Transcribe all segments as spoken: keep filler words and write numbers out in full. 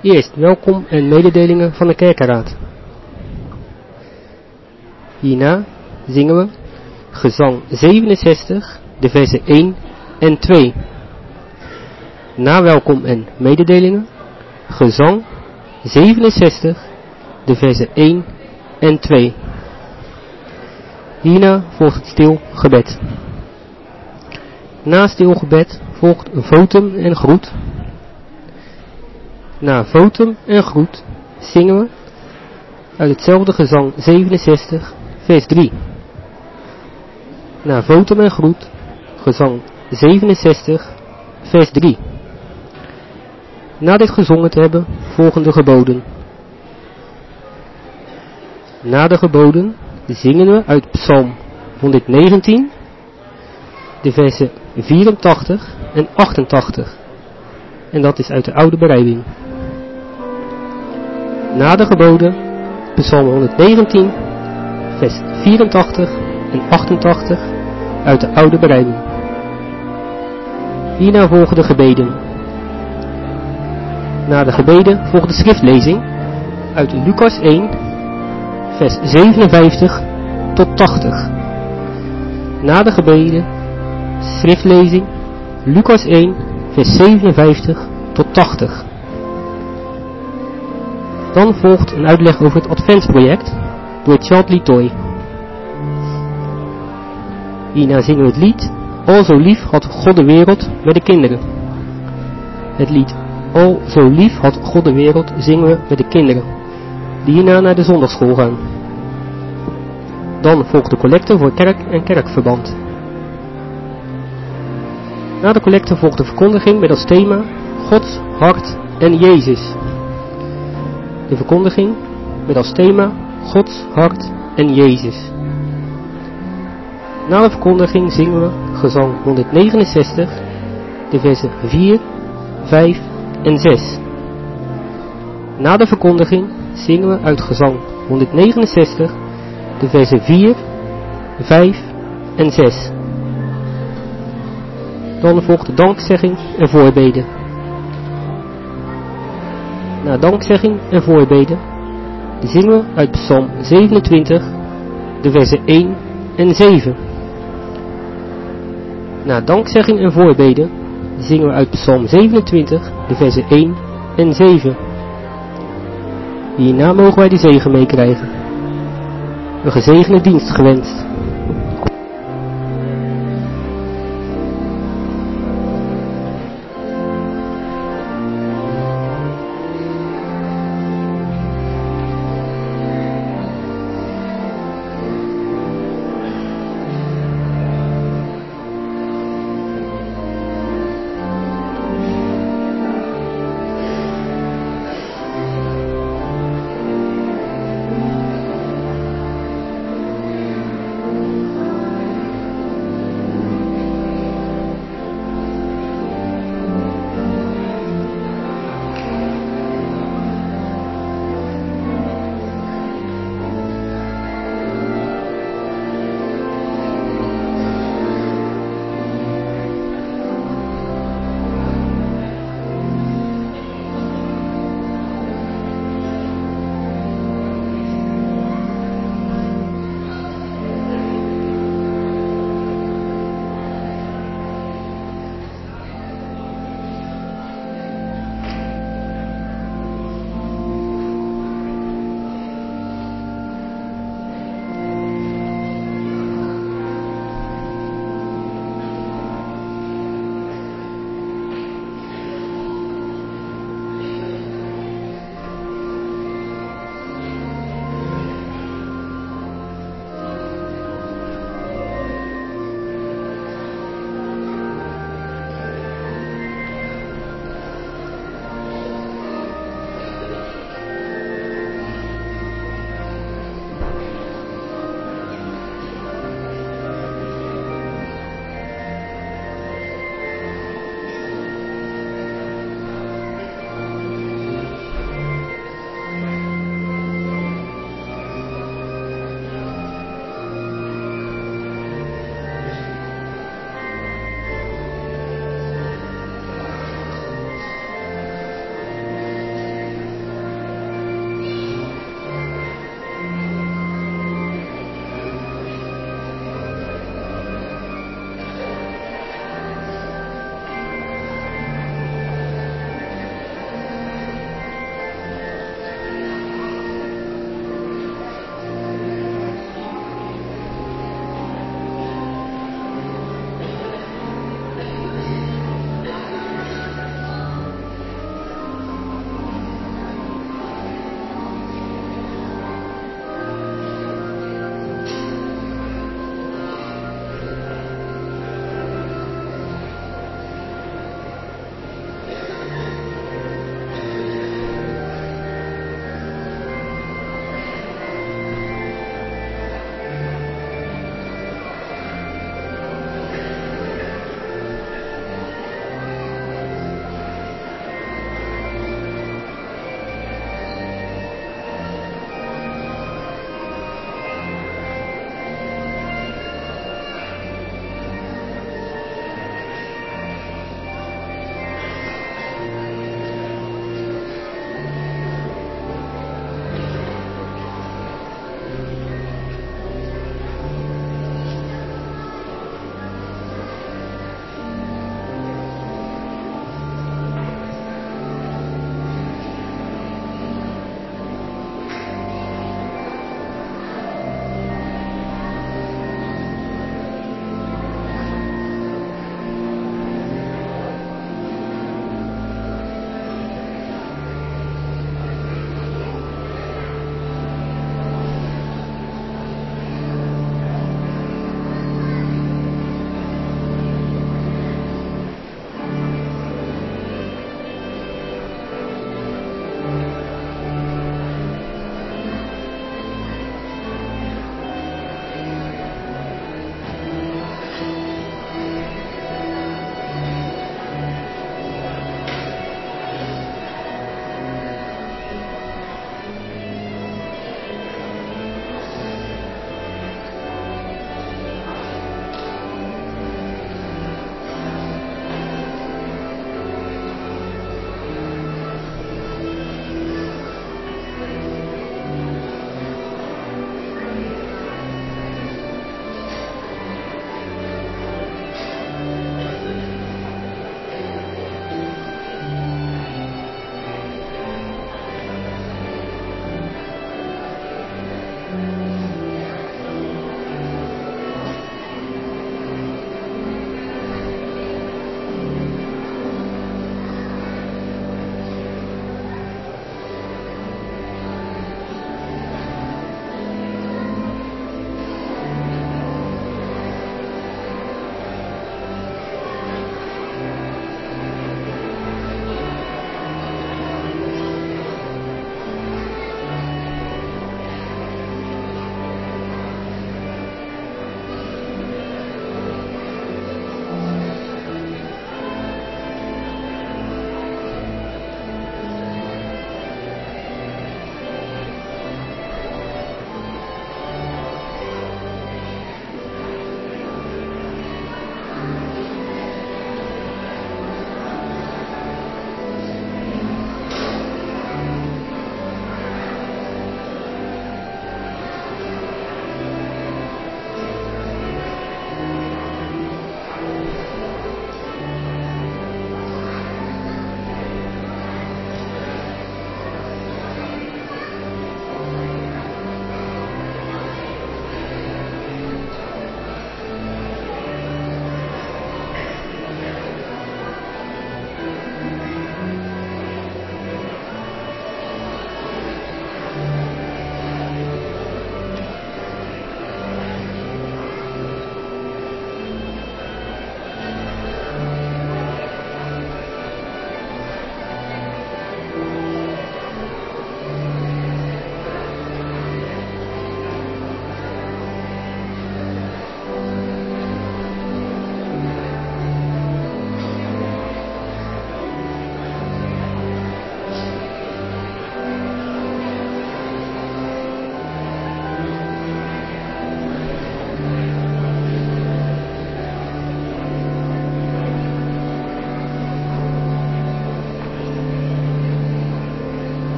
Eerst welkom en mededelingen van de kerkenraad. Hierna zingen we gezang zevenenzestig, de versen één en twee. Na welkom en mededelingen, gezang zevenenzestig, de versen één en twee. Hierna volgt het stil gebed. Na stil gebed volgt een votum en groet. Na votum en groet zingen we uit hetzelfde gezang zevenenzestig, vers drie. Na votum en groet, gezang zevenenzestig, vers drie. Na dit gezongen te hebben, volgen de geboden. Na de geboden zingen we uit Psalm honderdnegentien, de versen vierentachtig en achtentachtig. En dat is uit de oude berijming. Na de geboden, Psalm honderdnegentien, vers vierentachtig en achtentachtig uit de oude berijming. Hierna volgen de gebeden. Na de gebeden volgt de schriftlezing uit Lucas één, vers zevenenvijftig tot tachtig. Na de gebeden, schriftlezing, Lucas één, vers zevenenvijftig tot tachtig. Dan volgt een uitleg over het Adventsproject door Charles Litoy. Hierna zingen we het lied Al zo lief had God de wereld met de kinderen. Het lied Al zo lief had God de wereld zingen we met de kinderen, die hierna naar de zondagschool gaan. Dan volgt de collecte voor kerk en kerkverband. Na de collecte volgt de verkondiging met als thema Gods hart en Jezus. De verkondiging met als thema Gods hart en Jezus. Na de verkondiging zingen we gezang honderdnegenenzestig, de versen vier, vijf en zes. Na de verkondiging zingen we uit gezang honderdnegenenzestig, de versen vier, vijf en zes. Dan volgt de dankzegging en voorbeden. Na dankzegging en voorbeden zingen we uit Psalm zevenentwintig, de versen één en zeven. Na dankzegging en voorbeden zingen we uit Psalm zevenentwintig, de versen één en zeven. Hierna mogen wij de zegen meekrijgen. Een gezegende dienst gewenst.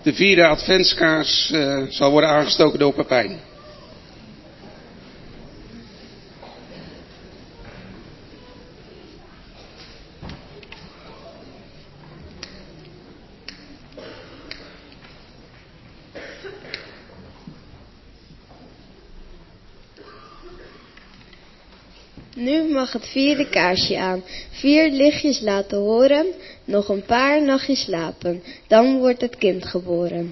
De vierde adventskaars uh, zal worden aangestoken door Pepijn. Nu mag het vierde kaarsje aan. Vier lichtjes laten horen, nog een paar nachtjes slapen. Dan wordt het kind geboren.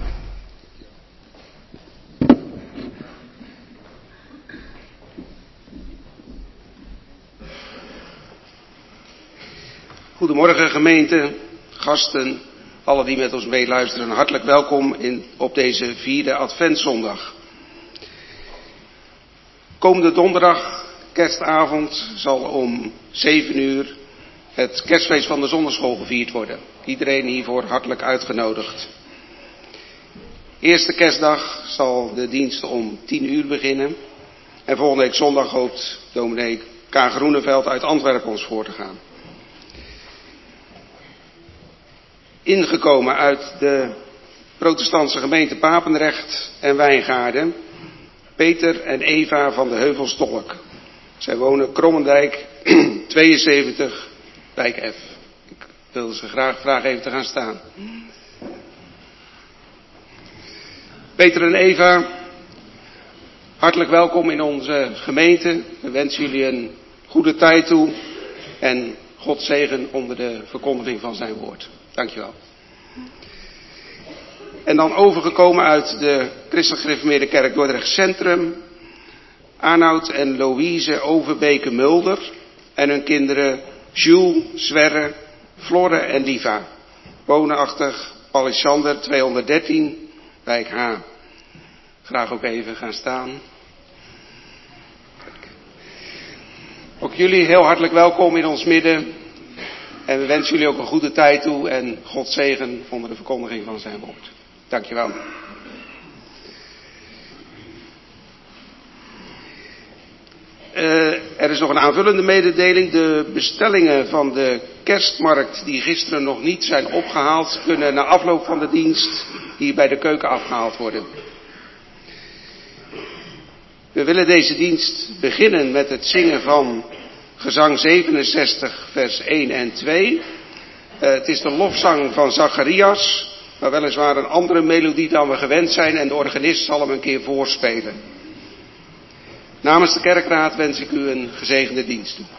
Goedemorgen gemeente, gasten, alle die met ons meeluisteren. Hartelijk welkom in, op deze vierde adventszondag. Komende donderdag, kerstavond, zal om zeven uur het kerstfeest van de zonderschool gevierd worden. Iedereen hiervoor hartelijk uitgenodigd. Eerste kerstdag zal de dienst om tien uur beginnen. En volgende week zondag hoopt dominee K. Groeneveld uit Antwerpen ons voor te gaan. Ingekomen uit de protestantse gemeente Papendrecht en Wijngaarden, Peter en Eva van de Heuvelstolk. Zij wonen Krommendijk tweeënzeventig, wijk F. Ik wilde ze graag vragen even te gaan staan. Peter en Eva, hartelijk welkom in onze gemeente. We wensen jullie een goede tijd toe en God zegen onder de verkondiging van zijn woord. Dankjewel. En dan overgekomen uit de Christelijk Gereformeerde Kerk Dordrecht Centrum, Arnoud en Louise Overbeke-Mulder en hun kinderen Jules, Sverre, Florre en Liva. Woonachtig Palissander tweehonderddertien, wijk H. Graag ook even gaan staan. Ook jullie heel hartelijk welkom in ons midden. En we wensen jullie ook een goede tijd toe en God zegen onder de verkondiging van zijn woord. Dankjewel. Uh, er is nog een aanvullende mededeling. De bestellingen van de kerstmarkt die gisteren nog niet zijn opgehaald, kunnen na afloop van de dienst hier bij de keuken afgehaald worden. We willen deze dienst beginnen met het zingen van gezang zevenenzestig vers één en twee. Uh, het is de lofzang van Zacharias, maar weliswaar een andere melodie dan we gewend zijn en de organist zal hem een keer voorspelen. Namens de kerkraad wens ik u een gezegende dienst toe.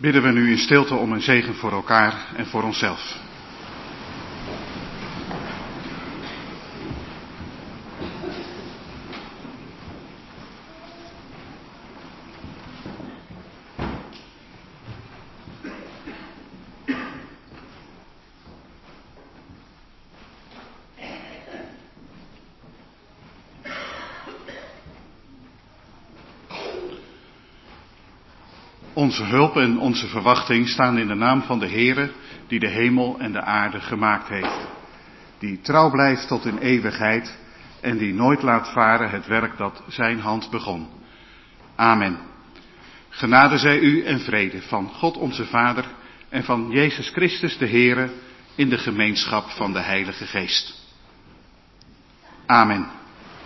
bidden we nu in stilte om een zegen voor elkaar en voor onszelf. Onze hulp en onze verwachting staan in de naam van de Heere, die de hemel en de aarde gemaakt heeft. Die trouw blijft tot in eeuwigheid en die nooit laat varen het werk dat zijn hand begon. Amen. Genade zij u en vrede van God onze Vader en van Jezus Christus de Heere in de gemeenschap van de Heilige Geest. Amen.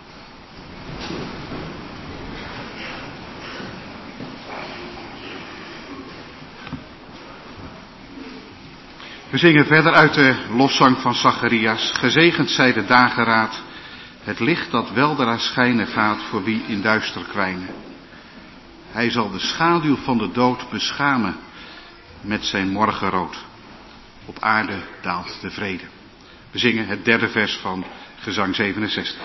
We zingen verder uit de lofzang van Zacharias. Gezegend zij de dageraad, het licht dat weldra schijnen gaat voor wie in duister kwijnen. Hij zal de schaduw van de dood beschamen met zijn morgenrood. Op aarde daalt de vrede. We zingen het derde vers van gezang zevenenzestig.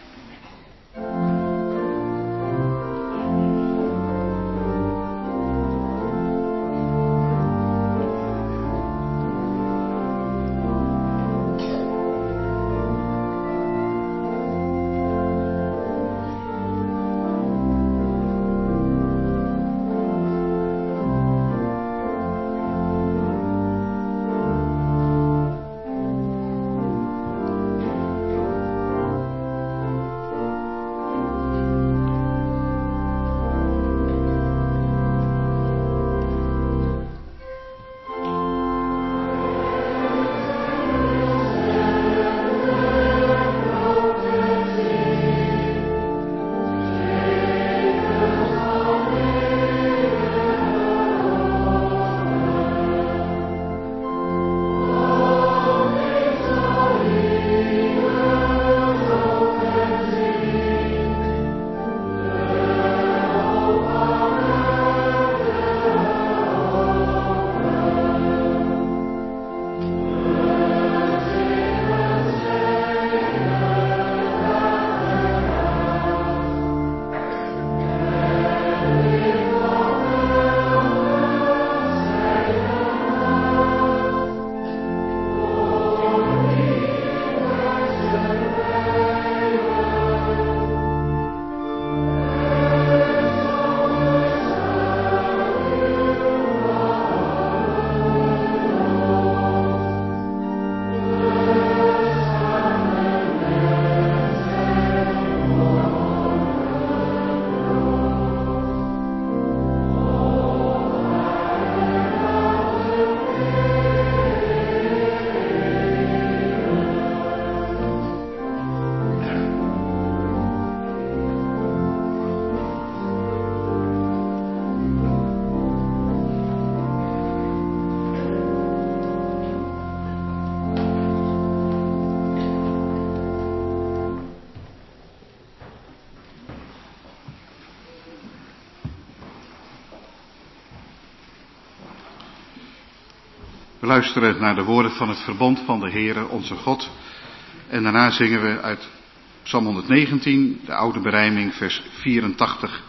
We luisteren naar de woorden van het verbond van de Heere onze God. En daarna zingen we uit Psalm honderdnegentien, de oude berijming, vers vierentachtig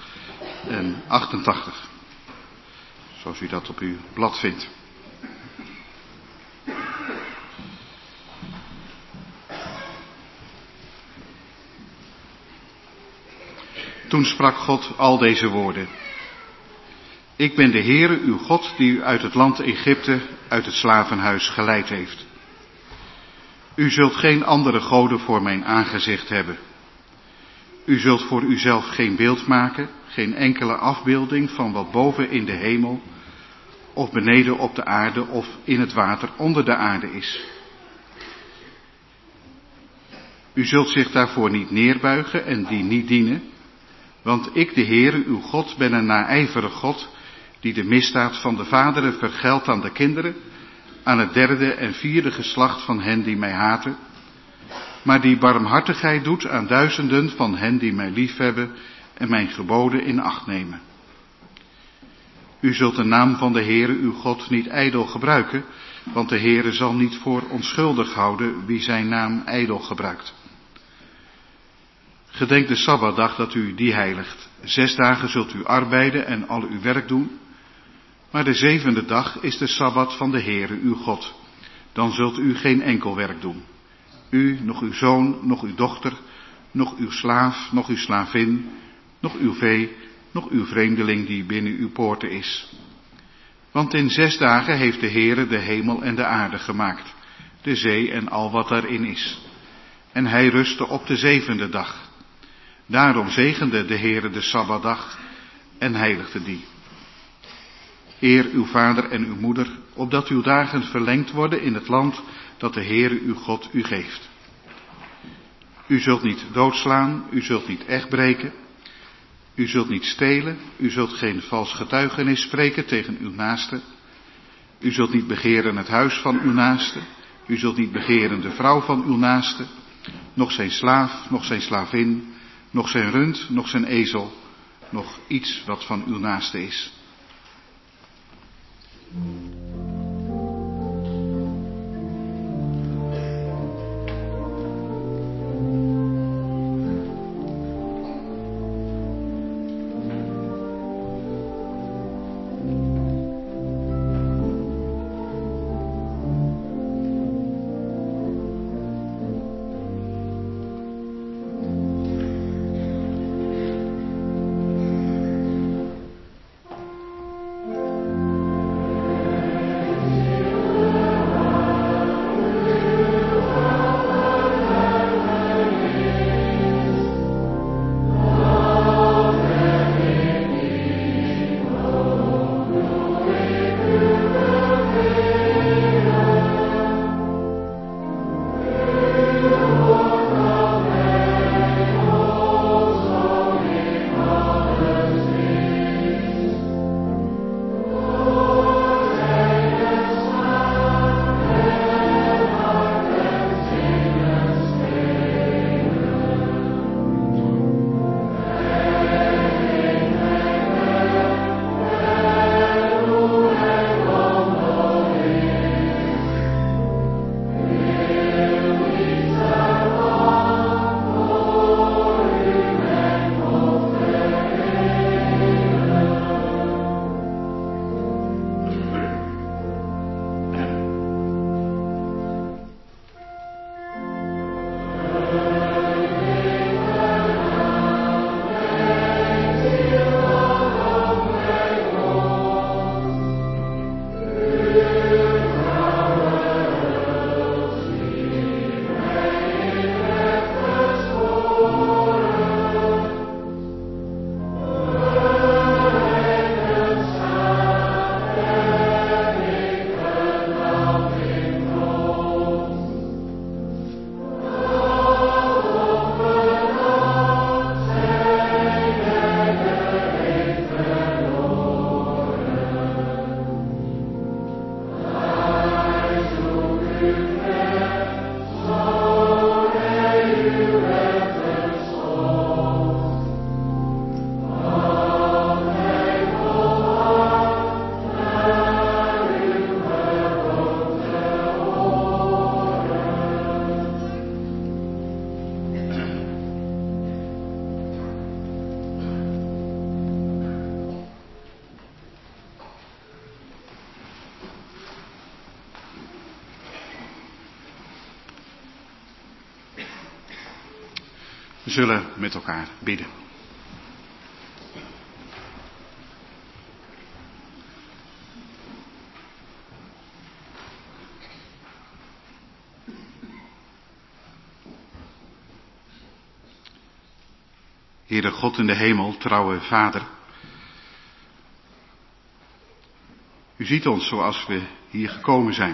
en achtentachtig. Zoals u dat op uw blad vindt. Toen sprak God al deze woorden. Ik ben de Heere, uw God, die u uit het land Egypte, uit het slavenhuis geleid heeft. U zult geen andere goden voor mijn aangezicht hebben. U zult voor uzelf geen beeld maken, geen enkele afbeelding van wat boven in de hemel, of beneden op de aarde, of in het water onder de aarde is. U zult zich daarvoor niet neerbuigen en die niet dienen, want ik, de Heere, uw God, ben een naijverig God, die de misdaad van de vaderen vergeldt aan de kinderen, aan het derde en vierde geslacht van hen die mij haten, maar die barmhartigheid doet aan duizenden van hen die mij liefhebben en mijn geboden in acht nemen. U zult de naam van de Heere uw God niet ijdel gebruiken, want de Heere zal niet voor onschuldig houden wie zijn naam ijdel gebruikt. Gedenk de Sabbatdag dat u die heiligt. Zes dagen zult u arbeiden en al uw werk doen, maar de zevende dag is de Sabbat van de Heere uw God. Dan zult u geen enkel werk doen. U, nog uw zoon, nog uw dochter, nog uw slaaf, nog uw slavin, nog uw vee, nog uw vreemdeling die binnen uw poorten is. Want in zes dagen heeft de Heere de hemel en de aarde gemaakt, de zee en al wat daarin is. En hij rustte op de zevende dag. Daarom zegende de Heere de Sabbatdag en heiligde die. Eer uw vader en uw moeder, opdat uw dagen verlengd worden in het land dat de Heere uw God u geeft. U zult niet doodslaan, u zult niet echt breken, u zult niet stelen, u zult geen vals getuigenis spreken tegen uw naaste, u zult niet begeren het huis van uw naaste, u zult niet begeren de vrouw van uw naaste, nog zijn slaaf, nog zijn slavin, nog zijn rund, nog zijn ezel, nog iets wat van uw naaste is. We zullen met elkaar bidden. Heere God in de hemel, trouwe Vader. U ziet ons zoals we hier gekomen zijn.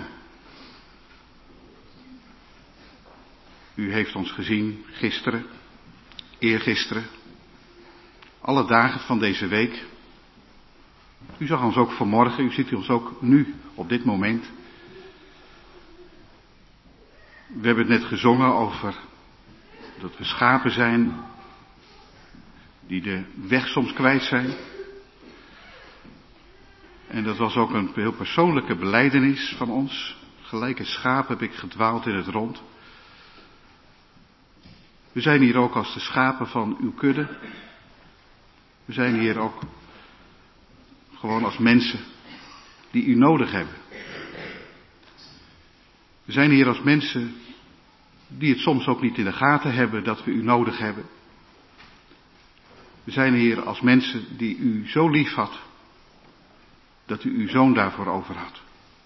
U heeft ons gezien gisteren, eergisteren, alle dagen van deze week. U zag ons ook vanmorgen, u ziet ons ook nu, op dit moment. We hebben het net gezongen over dat we schapen zijn die de weg soms kwijt zijn. En dat was ook een heel persoonlijke belijdenis van ons. Gelijk een schaap heb ik gedwaald in het rond. We zijn hier ook als de schapen van uw kudde. We zijn hier ook gewoon als mensen die u nodig hebben. We zijn hier als mensen die het soms ook niet in de gaten hebben dat we u nodig hebben. We zijn hier als mensen die u zo lief had, dat u uw zoon daarvoor over had.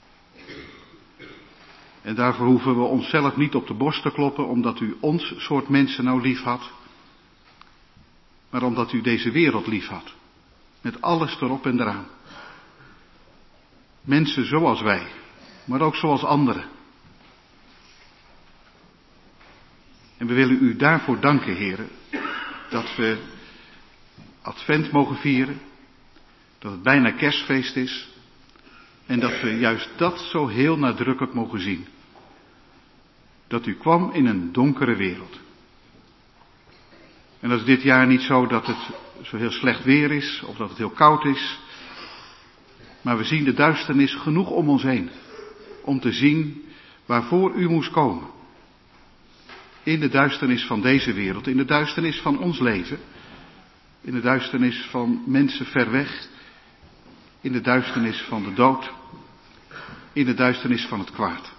En daarvoor hoeven we onszelf niet op de borst te kloppen, omdat u ons soort mensen nou lief had, maar omdat u deze wereld lief had. Met alles erop en eraan. Mensen zoals wij, maar ook zoals anderen. En we willen u daarvoor danken, heren, dat we Advent mogen vieren, dat het bijna Kerstfeest is en dat we juist dat zo heel nadrukkelijk mogen zien. Dat u kwam in een donkere wereld. En dat is dit jaar niet zo dat het zo heel slecht weer is of dat het heel koud is, maar we zien de duisternis genoeg om ons heen om te zien waarvoor u moest komen. In de duisternis van deze wereld, in de duisternis van ons leven, in de duisternis van mensen ver weg, in de duisternis van de dood, in de duisternis van het kwaad.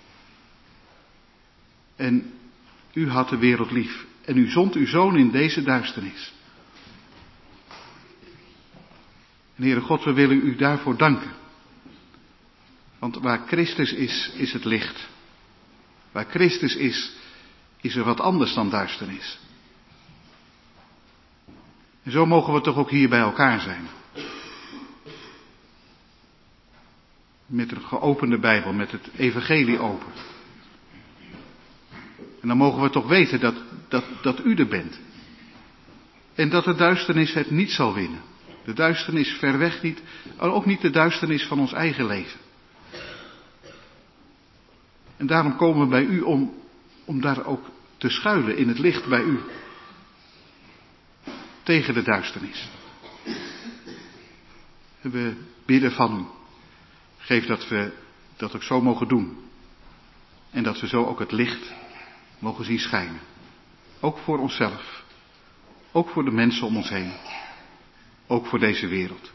En u had de wereld lief en u zond uw zoon in deze duisternis. En Heere God, we willen u daarvoor danken. Want waar Christus is, is het licht. Waar Christus is, is er wat anders dan duisternis. En zo mogen we toch ook hier bij elkaar zijn. Met een geopende Bijbel, met het evangelie open. En dan mogen we toch weten dat, dat, dat u er bent. En dat de duisternis het niet zal winnen. De duisternis ver weg niet, ook niet de duisternis van ons eigen leven. En daarom komen we bij u om, om daar ook te schuilen in het licht bij u. Tegen de duisternis. En we bidden van u. Geef dat we dat ook zo mogen doen. En dat we zo ook het licht mogen zien schijnen. Ook voor onszelf. Ook voor de mensen om ons heen. Ook voor deze wereld.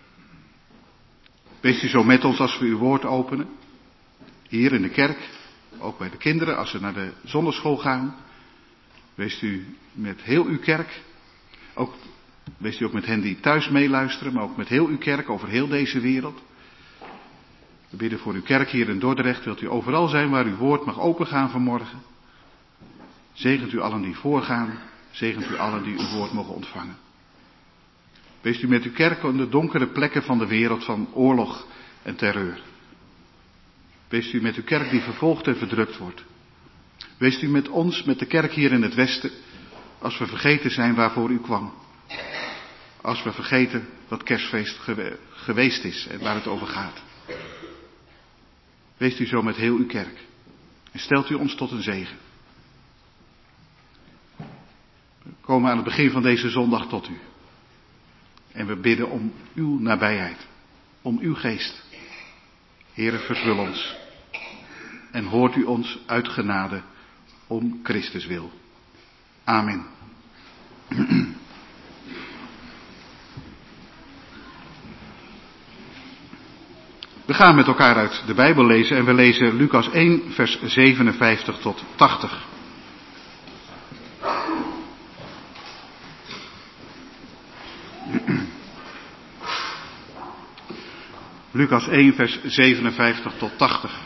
Wees u zo met ons als we uw woord openen. Hier in de kerk. Ook bij de kinderen als ze naar de zonderschool gaan. Wees u met heel uw kerk. Ook, wees u ook met hen die thuis meeluisteren. Maar ook met heel uw kerk over heel deze wereld. We bidden voor uw kerk hier in Dordrecht. Wilt u overal zijn waar uw woord mag opengaan vanmorgen. Zegent u allen die voorgaan. Zegent u allen die uw woord mogen ontvangen. Wees u met uw kerk in de donkere plekken van de wereld van oorlog en terreur. Wees u met uw kerk die vervolgd en verdrukt wordt. Wees u met ons, met de kerk hier in het Westen, als we vergeten zijn waarvoor u kwam. Als we vergeten wat Kerstfeest gewe- geweest is en waar het over gaat. Wees u zo met heel uw kerk. En stelt u ons tot een zegen. We komen aan het begin van deze zondag tot u. En we bidden om uw nabijheid. Om uw geest. Heere, vervul ons. En hoort u ons uit genade om Christus wil. Amen. We gaan met elkaar uit de Bijbel lezen en we lezen Lucas één vers zevenenvijftig tot tachtig. Lucas één vers zevenenvijftig tot tachtig.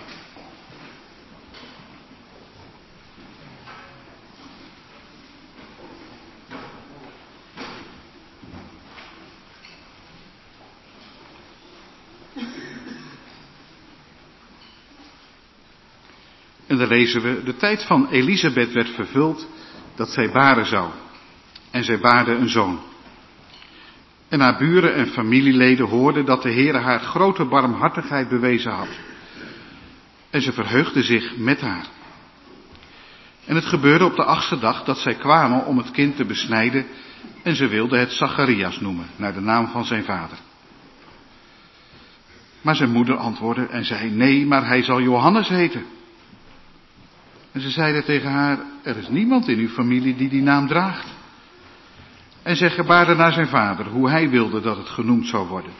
En dan lezen we, de tijd van Elisabeth werd vervuld dat zij baren zou. En zij baarde een zoon. En haar buren en familieleden hoorden dat de Heere haar grote barmhartigheid bewezen had. En ze verheugden zich met haar. En het gebeurde op de achtste dag dat zij kwamen om het kind te besnijden. En ze wilden het Zacharias noemen, naar de naam van zijn vader. Maar zijn moeder antwoordde en zei, nee, maar hij zal Johannes heten. En ze zeiden tegen haar, er is niemand in uw familie die die naam draagt. En zij gebaarde naar zijn vader, hoe hij wilde dat het genoemd zou worden.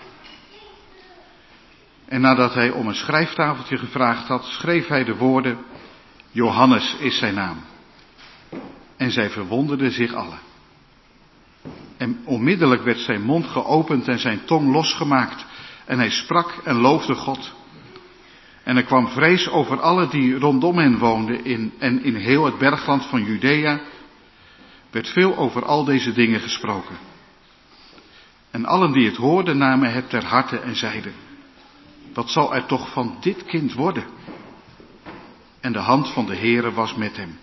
En nadat hij om een schrijftafeltje gevraagd had, schreef hij de woorden, Johannes is zijn naam. En zij verwonderden zich allen. En onmiddellijk werd zijn mond geopend en zijn tong losgemaakt. En hij sprak en loofde God. En er kwam vrees over allen die rondom hen woonden in, en in heel het bergland van Judea werd veel over al deze dingen gesproken. En allen die het hoorden namen het ter harte en zeiden, wat zal er toch van dit kind worden? En de hand van de Heere was met hem.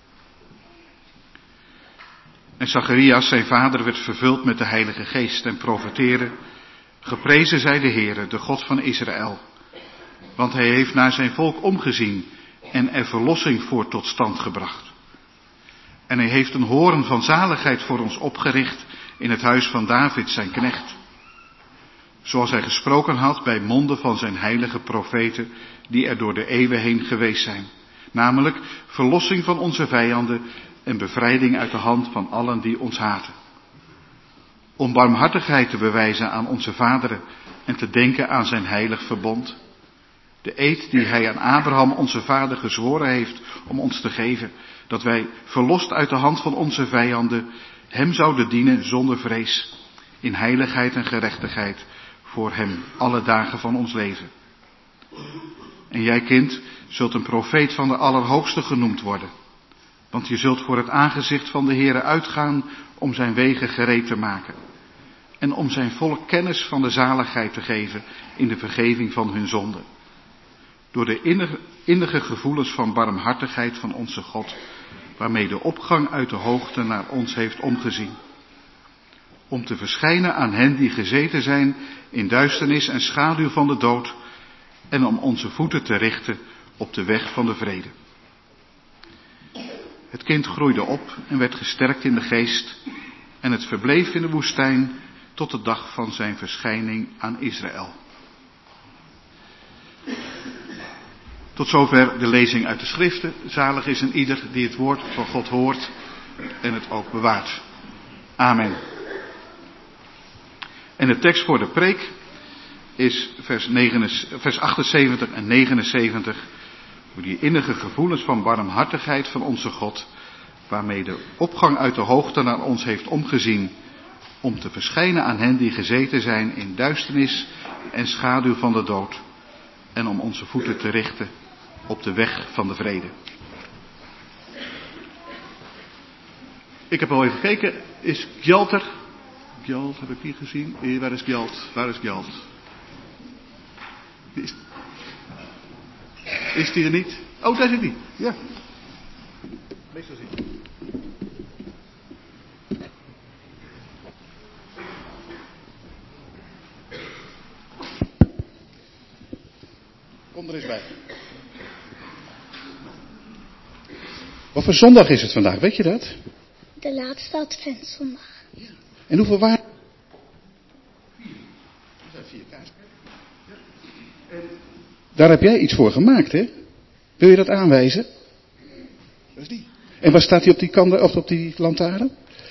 En Zacharias, zijn vader, werd vervuld met de Heilige Geest en profeteerde, geprezen zij de Heere, de God van Israël. Want hij heeft naar zijn volk omgezien en er verlossing voor tot stand gebracht. En hij heeft een hoorn van zaligheid voor ons opgericht in het huis van David, zijn knecht. Zoals hij gesproken had bij monden van zijn heilige profeten, die er door de eeuwen heen geweest zijn. Namelijk verlossing van onze vijanden en bevrijding uit de hand van allen die ons haten. Om barmhartigheid te bewijzen aan onze vaderen en te denken aan zijn heilig verbond. De eed die hij aan Abraham onze vader gezworen heeft om ons te geven. Dat wij verlost uit de hand van onze vijanden hem zouden dienen zonder vrees. In heiligheid en gerechtigheid voor hem alle dagen van ons leven. En jij kind zult een profeet van de Allerhoogste genoemd worden. Want je zult voor het aangezicht van de Heere uitgaan om zijn wegen gereed te maken. En om zijn volk kennis van de zaligheid te geven in de vergeving van hun zonden. Door de innige, innige gevoelens van barmhartigheid van onze God, waarmee de opgang uit de hoogte naar ons heeft omgezien. Om te verschijnen aan hen die gezeten zijn in duisternis en schaduw van de dood, en om onze voeten te richten op de weg van de vrede. Het kind groeide op en werd gesterkt in de geest, en het verbleef in de woestijn tot de dag van zijn verschijning aan Israël. Tot zover de lezing uit de schriften. Zalig is een ieder die het woord van God hoort en het ook bewaart. Amen. En de tekst voor de preek is vers, negen, vers achtenzeventig en negenenzeventig. Voor die innige gevoelens van barmhartigheid van onze God, waarmee de opgang uit de hoogte naar ons heeft omgezien, om te verschijnen aan hen die gezeten zijn in duisternis en schaduw van de dood, en om onze voeten te richten op de weg van de vrede. Ik heb al even gekeken, is Gjalt er? Gjalt, heb ik die gezien? Eh, waar is Gjalt? Waar is Gjalt? Is, is die er niet? Oh, daar zit hij. Ja. Meestal zit hij. Kom er eens bij. Wat voor zondag is het vandaag, weet je dat? De laatste adventszondag. Ja. En hoeveel waren? Vier. Er zijn vier kaarten. Ja. En daar heb jij iets voor gemaakt, hè? Wil je dat aanwijzen? Dat is die. En waar staat die op die kande, of op die lantaarn?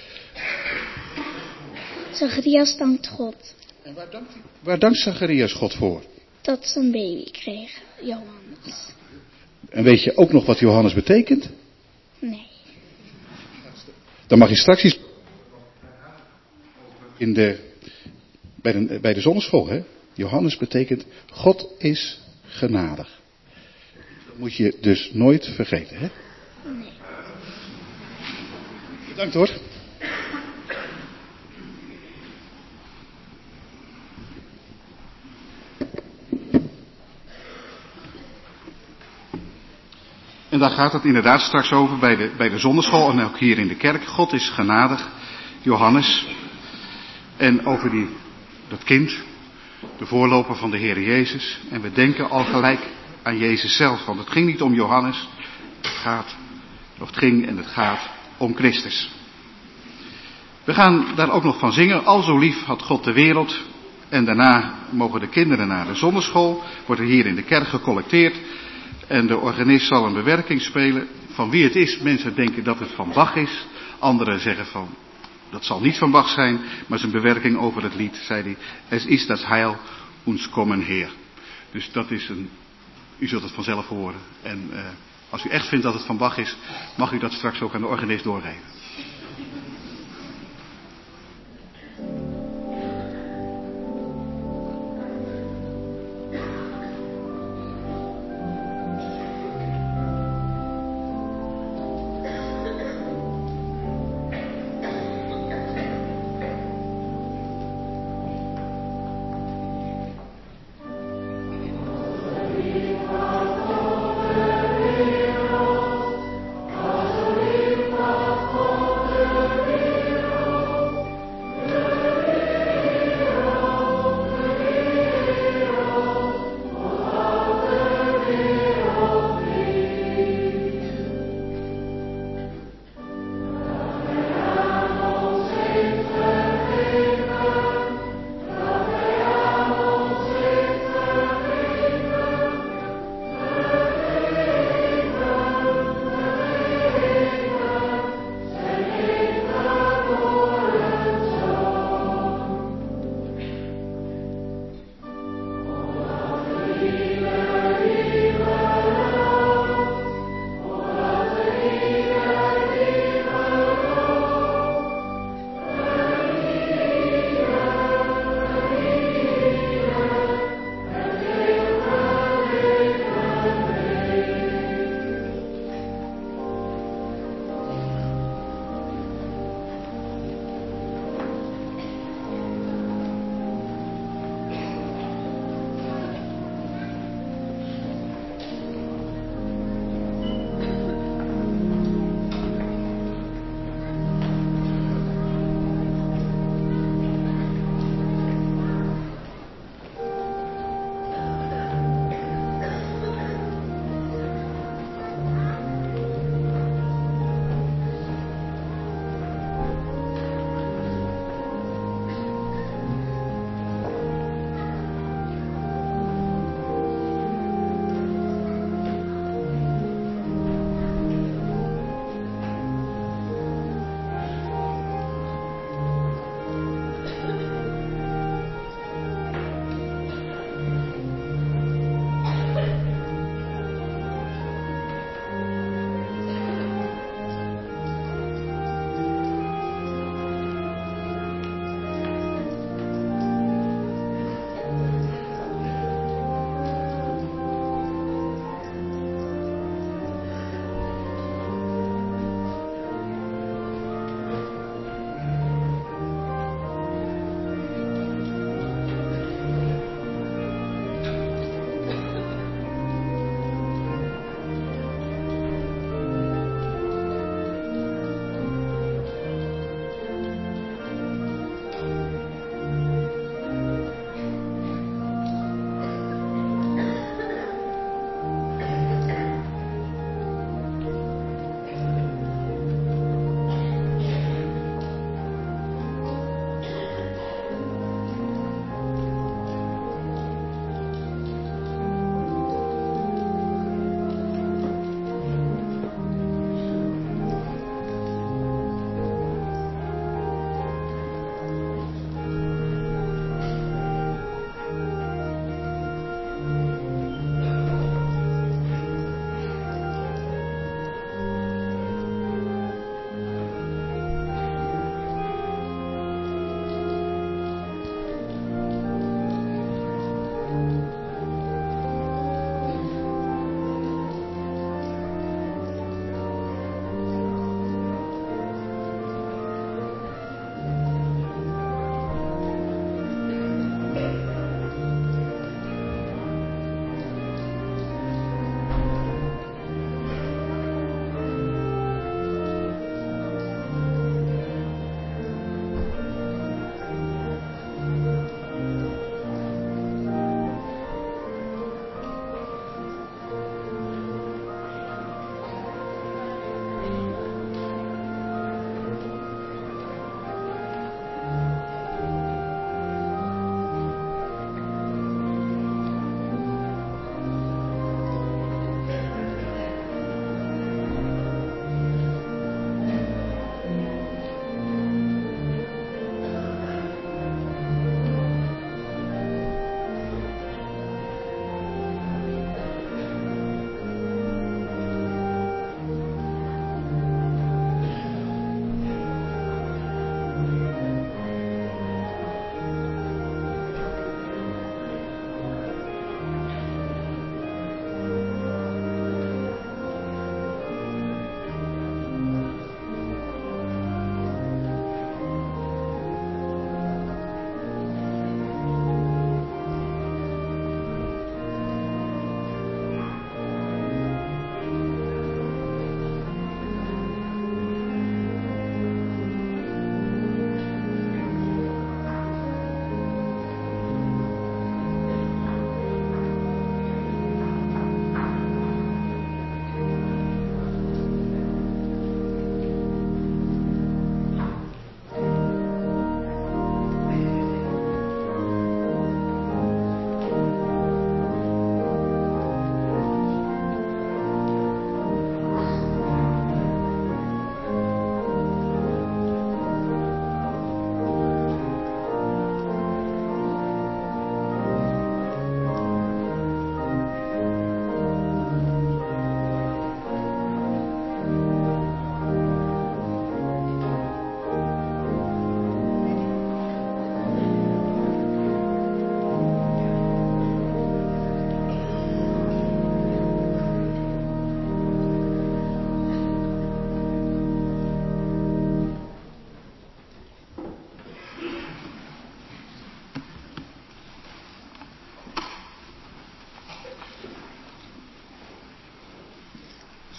Zacharias dankt God. En waar dankt hij? Waar dankt Zacharias God voor? Dat ze een baby kreeg, Johannes. En weet je ook nog wat Johannes betekent? Nee. Dan mag je straks iets in de, bij, de, bij de zonneschool, hè? Johannes betekent God is genadig. Dat moet je dus nooit vergeten, hè? Nee. Bedankt hoor. En daar gaat het inderdaad straks over bij de, bij de zonneschool en ook hier in de kerk. God is genadig, Johannes. En over die, dat kind, de voorloper van de Heer Jezus. En we denken al gelijk aan Jezus zelf, want het ging niet om Johannes. Het gaat, of het ging en het gaat om Christus. We gaan daar ook nog van zingen. Al zo lief had God de wereld En daarna mogen de kinderen naar de zonderschool. Wordt er hier in de kerk gecollecteerd. En de organist zal een bewerking spelen. Van wie het is, mensen denken dat het van Bach is. Anderen zeggen van, dat zal niet van Bach zijn. Maar het is een bewerking over het lied, zei hij. Es ist das Heil uns kommen her. Dus dat is een, u zult het vanzelf horen. En uh, als u echt vindt dat het van Bach is, mag u dat straks ook aan de organist doorgeven. Oh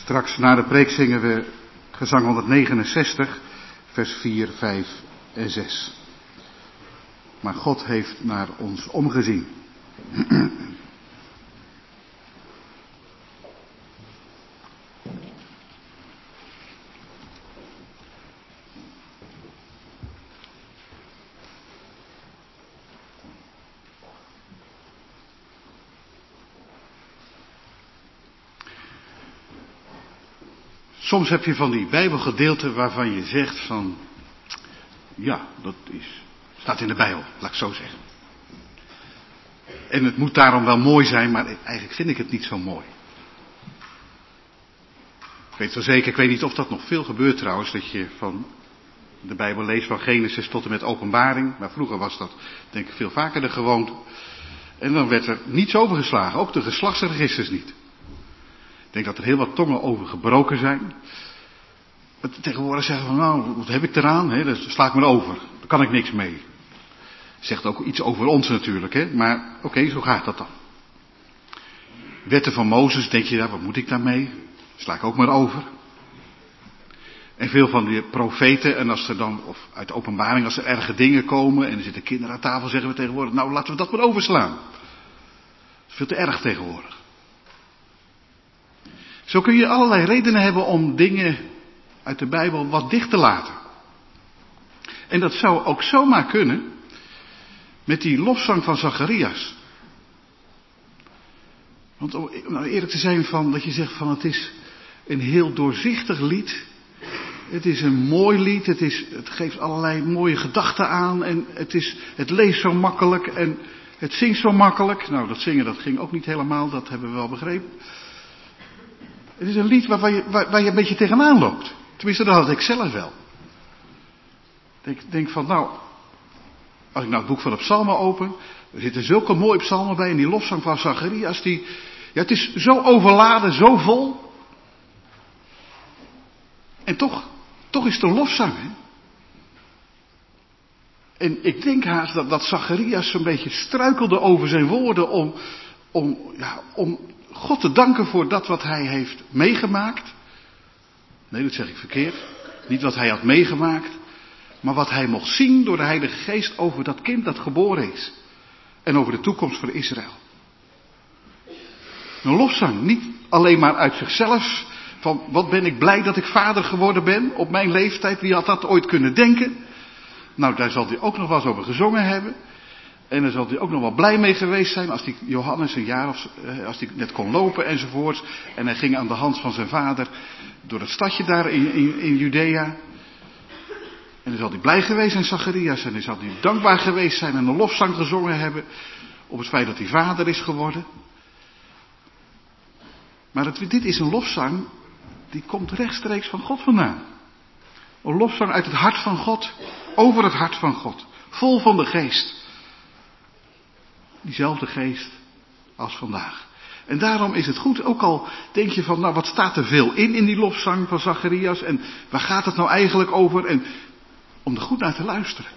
Straks na de preek zingen we gezang honderdnegenenzestig, vers vier, vijf en zes. Maar God heeft naar ons omgezien. Soms heb je van die Bijbelgedeelten waarvan je zegt van, ja, dat is, staat in de Bijbel, laat ik zo zeggen. En het moet daarom wel mooi zijn, maar eigenlijk vind ik het niet zo mooi. Ik weet wel zeker, ik weet niet of dat nog veel gebeurt trouwens, dat je van de Bijbel leest van Genesis tot en met Openbaring. Maar vroeger was dat denk ik veel vaker de gewoonte. En dan werd er niets overgeslagen, ook de geslachtsregisters niet. Ik denk dat er heel wat tongen over gebroken zijn. Tegenwoordig zeggen van, nou, wat heb ik eraan? Hè? Dat sla ik maar over. Daar kan ik niks mee. Zegt ook iets over ons natuurlijk, hè? Maar oké, okay, zo gaat dat dan. Wetten van Mozes, denk je, ja, wat moet ik daarmee? Sla ik ook maar over. En veel van die profeten, en als er dan, of uit de Openbaring, als er erge dingen komen en er zitten kinderen aan tafel, zeggen we tegenwoordig, nou, laten we dat maar overslaan. Dat is veel te erg tegenwoordig. Zo kun je allerlei redenen hebben om dingen uit de Bijbel wat dicht te laten. En dat zou ook zomaar kunnen met die lofzang van Zacharias. Want om nou eerlijk te zijn van dat je zegt van het is een heel doorzichtig lied. Het is een mooi lied, het, is, het geeft allerlei mooie gedachten aan en het, is, het leest zo makkelijk en het zingt zo makkelijk. Nou, dat zingen dat ging ook niet helemaal, dat hebben we wel begrepen. Het is een lied waar je, waar, waar je een beetje tegenaan loopt. Tenminste, dat had ik zelf wel. Ik denk, denk van, nou, als ik nou het boek van de psalmen open, er zitten zulke mooie psalmen bij en die lofzang van Zacharias, die, ja, het is zo overladen, zo vol. En toch, toch is het een lofzang, hè. En ik denk haast dat, dat Zacharias zo'n beetje struikelde over zijn woorden om, om, ja, om God te danken voor dat wat hij heeft meegemaakt. Nee, dat zeg ik verkeerd. Niet wat hij had meegemaakt, maar wat hij mocht zien door de Heilige Geest over dat kind dat geboren is. En over de toekomst voor Israël. Een lofzang, niet alleen maar uit zichzelf, van wat ben ik blij dat ik vader geworden ben op mijn leeftijd. Wie had dat ooit kunnen denken? Nou, daar zal hij ook nog wel eens over gezongen hebben. En daar zal hij ook nog wel blij mee geweest zijn als die Johannes een jaar of als hij net kon lopen enzovoorts. En hij ging aan de hand van zijn vader door het stadje daar in, in, in Judea. En dan zal hij blij geweest zijn, Zacharias. En dan zal hij dankbaar geweest zijn en een lofzang gezongen hebben op het feit dat hij vader is geworden. Maar het, dit is een lofzang die komt rechtstreeks van God vandaan. Een lofzang uit het hart van God, over het hart van God, vol van de geest. Diezelfde geest als vandaag. En daarom is het goed, ook al denk je van, nou wat staat er veel in, in die lofzang van Zacharias en waar gaat het nou eigenlijk over? En om er goed naar te luisteren.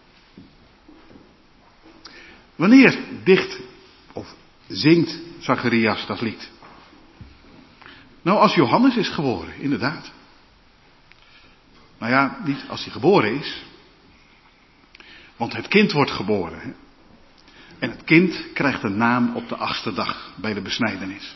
Wanneer dicht of zingt Zacharias dat lied? Nou, als Johannes is geboren, inderdaad. Nou ja, niet als hij geboren is. Want het kind wordt geboren. Hè? En het kind krijgt een naam op de achtste dag bij de besnijdenis.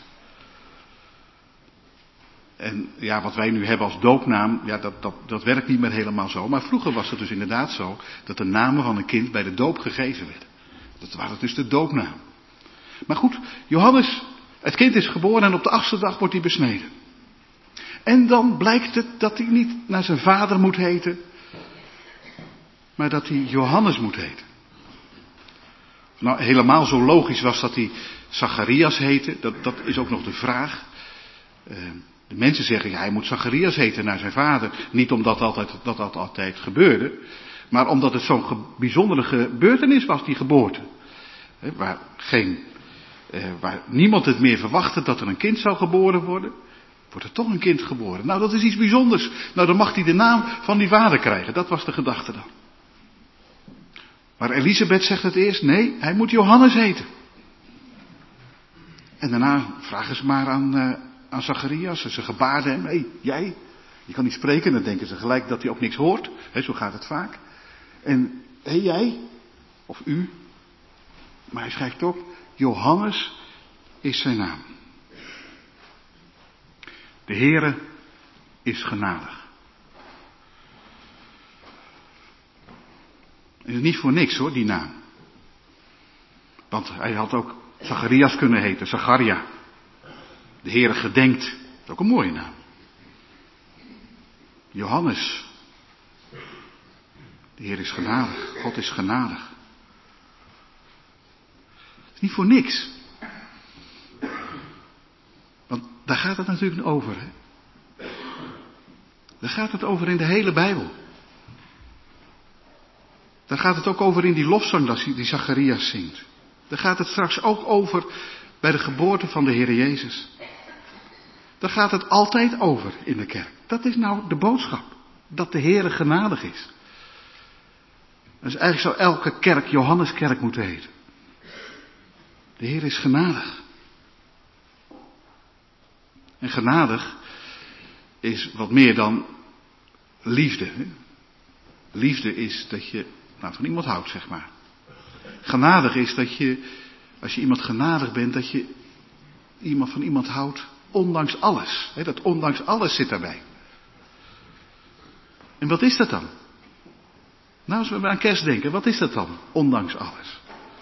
En ja, wat wij nu hebben als doopnaam, ja, dat, dat, dat werkt niet meer helemaal zo. Maar vroeger was het dus inderdaad zo dat de namen van een kind bij de doop gegeven werden. Dat waren dus de doopnaam. Maar goed, Johannes, het kind is geboren en op de achtste dag wordt hij besneden. En dan blijkt het dat hij niet naar zijn vader moet heten, maar dat hij Johannes moet heten. Nou, helemaal zo logisch was dat hij Zacharias heette, dat, dat is ook nog de vraag. Uh, de mensen zeggen, ja, hij moet Zacharias heten naar zijn vader. Niet omdat dat altijd, dat, dat altijd gebeurde, maar omdat het zo'n ge, bijzondere gebeurtenis was, die geboorte. He, waar, geen, uh, waar niemand het meer verwachtte dat er een kind zou geboren worden, wordt er toch een kind geboren. Nou, dat is iets bijzonders. Nou, dan mag hij de naam van die vader krijgen. Dat was de gedachte dan. Maar Elisabeth zegt het eerst, nee, hij moet Johannes heten. En daarna vragen ze maar aan, uh, aan Zacharias en ze gebaarden hem. Hé, hey, jij, je kan niet spreken. Dan denken ze gelijk dat hij ook niks hoort. He, zo gaat het vaak. En, hé hey, jij, of u. Maar hij schrijft ook, Johannes is zijn naam. De Heere is genadig. Het is niet voor niks hoor, die naam. Want hij had ook Zacharias kunnen heten, Zacharia. De Heere gedenkt, dat is ook een mooie naam. Johannes. De Heer is genadig, God is genadig. Het is niet voor niks. Want daar gaat het natuurlijk over. Hè? Daar gaat het over in de hele Bijbel. Daar gaat het ook over in die lofzang die Zacharias zingt. Daar gaat het straks ook over bij de geboorte van de Heer Jezus. Daar gaat het altijd over in de kerk. Dat is nou de boodschap. Dat de Heer genadig is. Dus eigenlijk zou elke kerk Johanneskerk moeten heten. De Heer is genadig. En genadig is wat meer dan liefde. Hè? Liefde is dat je nou, van iemand houdt, zeg maar. Genadig is dat je, als je iemand genadig bent, dat je iemand van iemand houdt, ondanks alles. Hè? Dat ondanks alles zit daarbij. En wat is dat dan? Nou, als we aan kerst denken, wat is dat dan? Ondanks alles.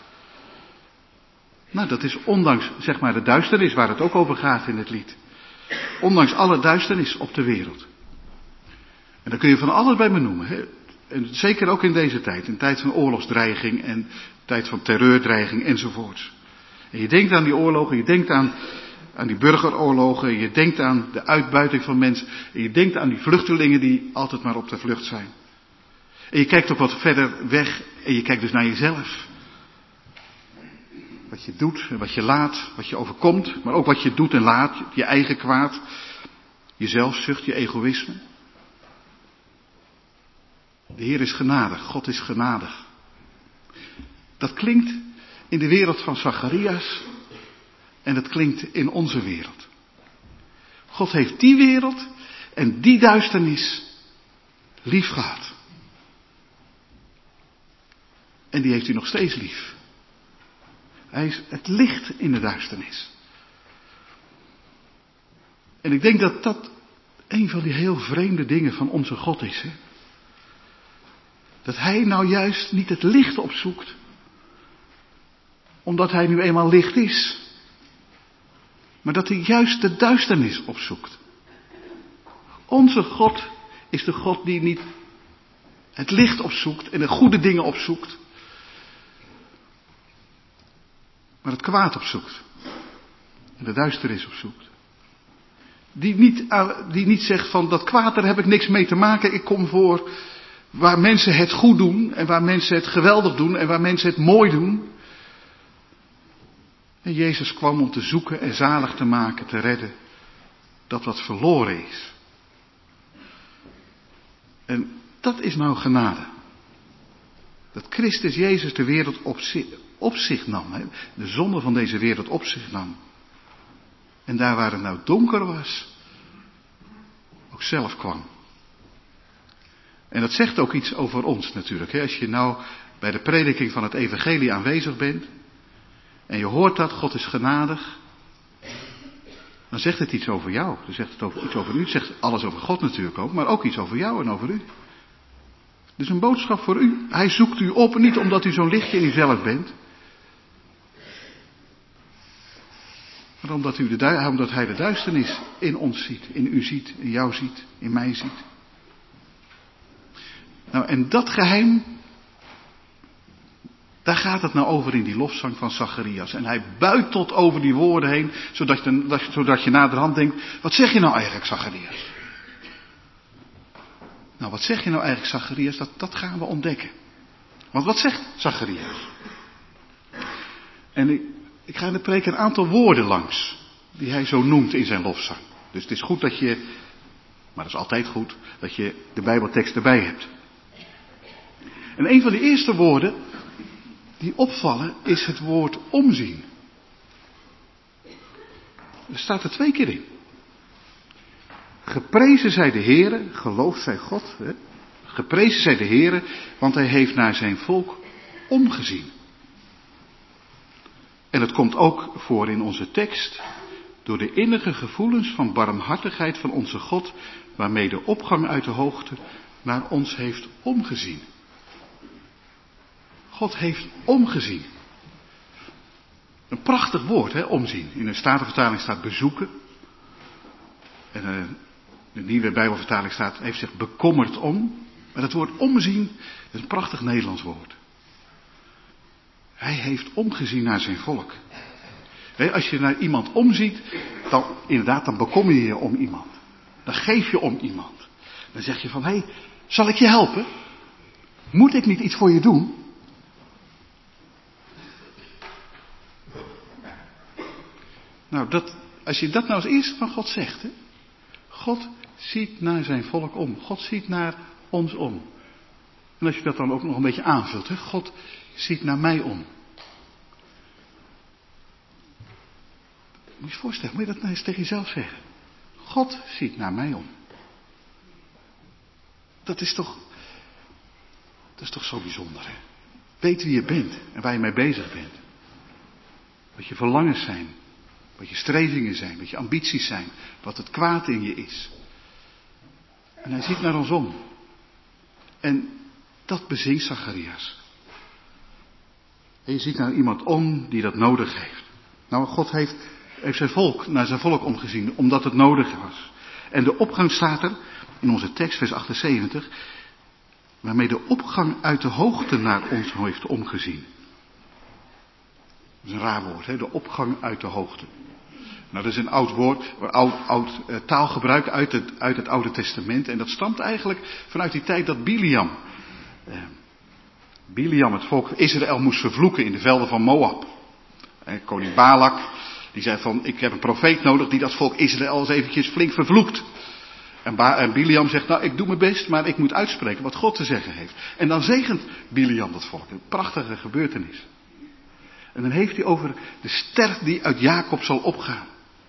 Nou, dat is ondanks, zeg maar, de duisternis, waar het ook over gaat in het lied. Ondanks alle duisternis op de wereld. En daar kun je van alles bij benoemen. Hè? En zeker ook in deze tijd. In tijd van oorlogsdreiging en tijd van terreurdreiging enzovoorts. En je denkt aan die oorlogen, je denkt aan, aan die burgeroorlogen, je denkt aan de uitbuiting van mensen. En je denkt aan die vluchtelingen die altijd maar op de vlucht zijn. En je kijkt ook wat verder weg en je kijkt dus naar jezelf. Wat je doet en wat je laat, wat je overkomt, maar ook wat je doet en laat, je eigen kwaad, je zelfzucht, je egoïsme. De Heer is genadig, God is genadig. Dat klinkt in de wereld van Zacharias en dat klinkt in onze wereld. God heeft die wereld en die duisternis lief gehad. En die heeft hij nog steeds lief. Hij is het licht in de duisternis. En ik denk dat dat een van die heel vreemde dingen van onze God is. Hè? Dat hij nou juist niet het licht opzoekt. Omdat hij nu eenmaal licht is. Maar dat hij juist de duisternis opzoekt. Onze God is de God die niet het licht opzoekt en de goede dingen opzoekt. Maar het kwaad opzoekt. En de duisternis opzoekt. Die niet, die niet zegt van dat kwaad, daar heb ik niks mee te maken. Ik kom voor waar mensen het goed doen. En waar mensen het geweldig doen. En waar mensen het mooi doen. En Jezus kwam om te zoeken en zalig te maken, te redden. Dat wat verloren is. En dat is nou genade. Dat Christus Jezus de wereld op zich, op zich nam. Hè? De zonde van deze wereld op zich nam. En daar waar het nou donker was, ook zelf kwam. En dat zegt ook iets over ons natuurlijk. Hè? Als je nou bij de prediking van het evangelie aanwezig bent. En je hoort dat, God is genadig. Dan zegt het iets over jou. Dan zegt het over, iets over u. Het zegt alles over God natuurlijk ook. Maar ook iets over jou en over u. Dus een boodschap voor u. Hij zoekt u op, niet omdat u zo'n lichtje in uzelf bent. Maar omdat, u de, omdat hij de duisternis in ons ziet. In u ziet, in jou ziet, in mij ziet. Nou, en dat geheim, daar gaat het nou over in die lofzang van Zacharias. En hij buitelt over die woorden heen, zodat je, zodat je naderhand denkt, wat zeg je nou eigenlijk, Zacharias? Nou, wat zeg je nou eigenlijk, Zacharias? Dat, dat gaan we ontdekken. Want wat zegt Zacharias? En ik, ik ga in de preek een aantal woorden langs, die hij zo noemt in zijn lofzang. Dus het is goed dat je, maar dat is altijd goed, dat je de Bijbeltekst erbij hebt. En een van de eerste woorden die opvallen is het woord omzien. Er staat er twee keer in. Geprezen zij de Heere, geloof zij God, hè? Geprezen zij de Heere, want hij heeft naar zijn volk omgezien. En het komt ook voor in onze tekst, door de innige gevoelens van barmhartigheid van onze God, waarmee de opgang uit de hoogte naar ons heeft omgezien. God heeft omgezien. Een prachtig woord, hè, omzien. In de Statenvertaling staat bezoeken. En uh, de nieuwe Bijbelvertaling staat, heeft zich bekommerd om. Maar het woord omzien is een prachtig Nederlands woord. Hij heeft omgezien naar zijn volk. He, als je naar iemand omziet, dan inderdaad, dan bekommer je je om iemand. Dan geef je om iemand. Dan zeg je van, hé, hey, zal ik je helpen? Moet ik niet iets voor je doen? Nou, dat, als je dat nou als eerste van God zegt, hè? God ziet naar zijn volk om. God ziet naar ons om. En als je dat dan ook nog een beetje aanvult, hè? God ziet naar mij om. Moet je je voorstellen, moet je dat nou eens tegen jezelf zeggen? God ziet naar mij om. Dat is toch, dat is toch zo bijzonder, hè? Weet wie je bent en waar je mee bezig bent. Wat je verlangens zijn. Wat je strevingen zijn, wat je ambities zijn, wat het kwaad in je is. En hij ziet naar ons om. En dat bezingt Zacharias. En je ziet naar iemand om die dat nodig heeft. Nou, God heeft, heeft zijn volk, naar zijn volk omgezien, omdat het nodig was. En de opgang staat er, in onze tekst, vers achtenzeventig, waarmee de opgang uit de hoogte naar ons heeft omgezien. Dat is een raar woord, hè? De opgang uit de hoogte. Nou, dat is een oud woord, oud, oud uh, taalgebruik uit het, uit het Oude Testament. En dat stamt eigenlijk vanuit die tijd dat Biliam, uh, Biliam het volk Israël moest vervloeken in de velden van Moab. En koning Balak, die zei van, ik heb een profeet nodig die dat volk Israël eens eventjes flink vervloekt. En, ba- en Biliam zegt, nou, ik doe mijn best, maar ik moet uitspreken wat God te zeggen heeft. En dan zegent Biliam dat volk. Een prachtige gebeurtenis. En dan heeft hij over de ster die uit Jacob zal opgaan.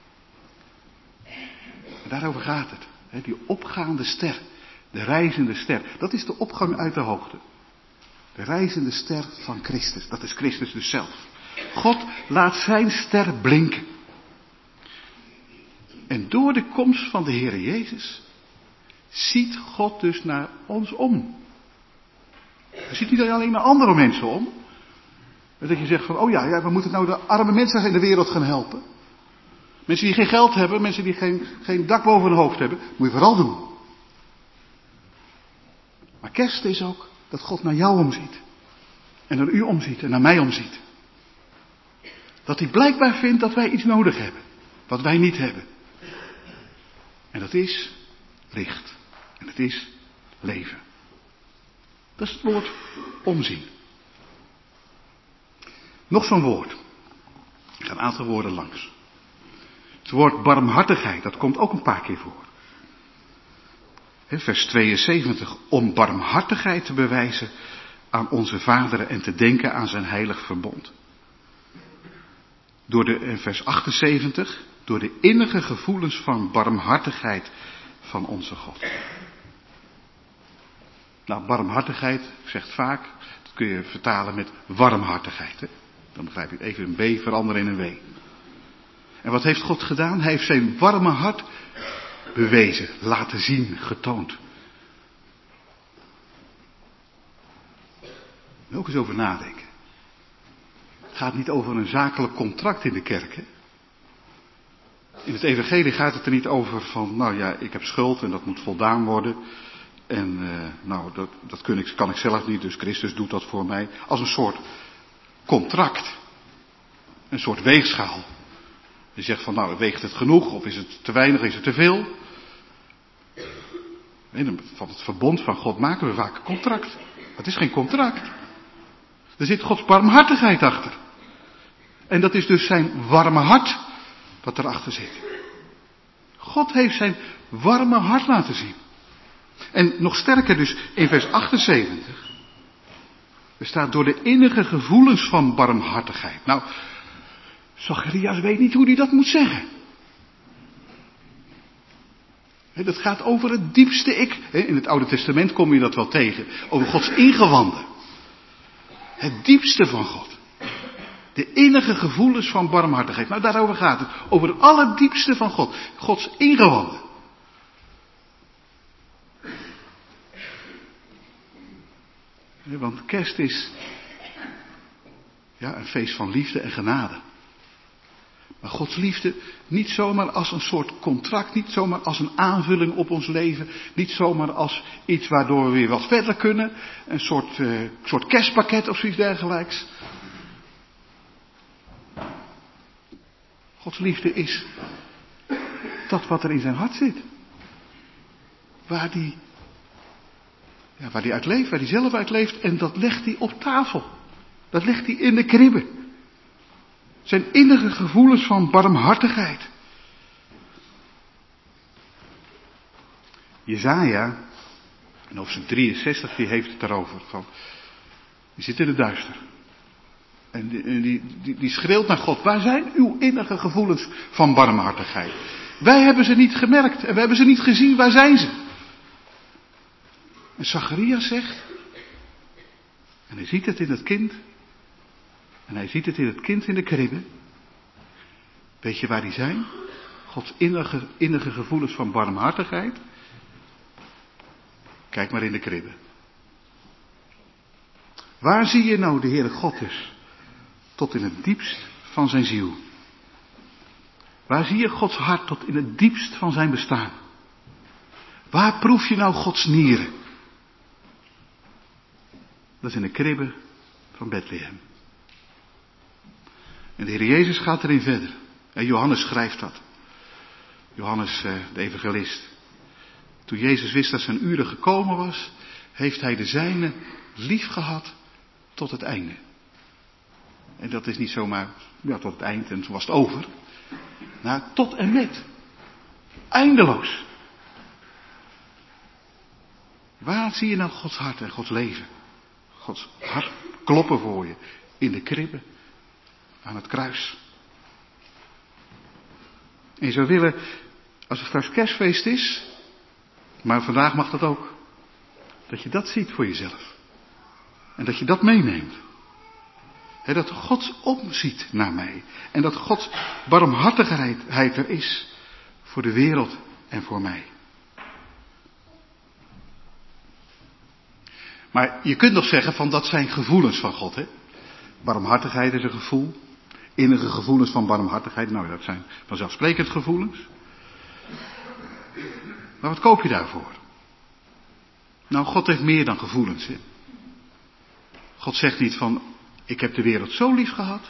En daarover gaat het. Hè, die opgaande ster. De reizende ster. Dat is de opgang uit de hoogte. De reizende ster van Christus. Dat is Christus dus zelf. God laat zijn ster blinken. En door de komst van de Heere Jezus ziet God dus naar ons om. Hij ziet niet alleen naar andere mensen om. Dat je zegt van, oh ja, ja, we moeten nou de arme mensen in de wereld gaan helpen. Mensen die geen geld hebben, mensen die geen, geen dak boven hun hoofd hebben, moet je vooral doen. Maar kerst is ook dat God naar jou omziet. En naar u omziet en naar mij omziet. Dat hij blijkbaar vindt dat wij iets nodig hebben. Wat wij niet hebben. En dat is licht. En dat is leven. Dat is het woord omzien. Nog zo'n woord. Ik ga een aantal woorden langs. Het woord barmhartigheid, dat komt ook een paar keer voor. Vers tweeënzeventig, om barmhartigheid te bewijzen aan onze vaderen en te denken aan zijn heilig verbond. Door de, vers achtenzeventig, door de innige gevoelens van barmhartigheid van onze God. Nou, barmhartigheid, ik zeg het vaak, dat kun je vertalen met warmhartigheid. Hè? Dan begrijp je even een B veranderen in een W. En wat heeft God gedaan? Hij heeft zijn warme hart bewezen, laten zien, getoond. Moet ook eens over nadenken. Het gaat niet over een zakelijk contract in de kerk. Hè? In het evangelie gaat het er niet over van, nou ja, ik heb schuld en dat moet voldaan worden. En uh, nou, dat, dat kun ik, kan ik zelf niet, dus Christus doet dat voor mij. Als een soort contract. Een soort weegschaal. Je zegt van, nou, weegt het genoeg? Of is het te weinig? Is het te veel? Nee, van het verbond van God maken we vaak een contract. Het is geen contract. Er zit Gods barmhartigheid achter. En dat is dus zijn warme hart wat erachter zit. God heeft zijn warme hart laten zien. En nog sterker dus in vers achtenzeventig. Er staat door de innige gevoelens van barmhartigheid. Nou, Zacharias weet niet hoe hij dat moet zeggen. Dat gaat over het diepste ik. In het Oude Testament kom je dat wel tegen. Over Gods ingewanden. Het diepste van God. De innige gevoelens van barmhartigheid. Nou, daarover gaat het. Over het allerdiepste van God. Gods ingewanden. Want kerst is ja, een feest van liefde en genade. Maar Gods liefde niet zomaar als een soort contract, niet zomaar als een aanvulling op ons leven, niet zomaar als iets waardoor we weer wat verder kunnen, een soort, uh, soort kerstpakket of zoiets dergelijks. Gods liefde is dat wat er in zijn hart zit. Waar die, ja, waar die uit leeft, waar die zelf uit leeft, en dat legt hij op tafel. Dat legt hij in de kribbe. Zijn innige gevoelens van barmhartigheid. Jesaja, in hoofdstuk drieënzestig, die heeft het daarover. Van, die zit in het duister. En die, die, die, die schreeuwt naar God. Waar zijn uw innige gevoelens van barmhartigheid? Wij hebben ze niet gemerkt en we hebben ze niet gezien. Waar zijn ze? En Zacharias zegt, en hij ziet het in het kind, en hij ziet het in het kind in de kribbe. Weet je waar die zijn? Gods innige, innige gevoelens van barmhartigheid. Kijk maar in de kribbe. Waar zie je nou de Heere God dus? Tot in het diepst van zijn ziel. Waar zie je Gods hart tot in het diepst van zijn bestaan? Waar proef je nou Gods nieren? Dat is in de kribbe van Bethlehem. En de Heer Jezus gaat erin verder. En Johannes schrijft dat. Johannes, de evangelist. Toen Jezus wist dat zijn uren gekomen was, heeft hij de zijnen lief gehad tot het einde. En dat is niet zomaar, ja, tot het eind en toen was het over. Nou, tot en met. Eindeloos. Waar zie je nou Gods hart en Gods leven? Gods hart kloppen voor je in de kribbe. Aan het kruis. En je zou willen, als het straks kerstfeest is, maar vandaag mag dat ook, dat je dat ziet voor jezelf. En dat je dat meeneemt. He, dat God omziet naar mij. En dat Gods barmhartigheid er is voor de wereld en voor mij. Maar je kunt nog zeggen van dat zijn gevoelens van God. Hè? Barmhartigheid is een gevoel. Innige gevoelens van barmhartigheid, nou dat zijn vanzelfsprekend gevoelens. Maar wat koop je daarvoor? Nou, God heeft meer dan gevoelens. Hè? God zegt niet van, ik heb de wereld zo lief gehad.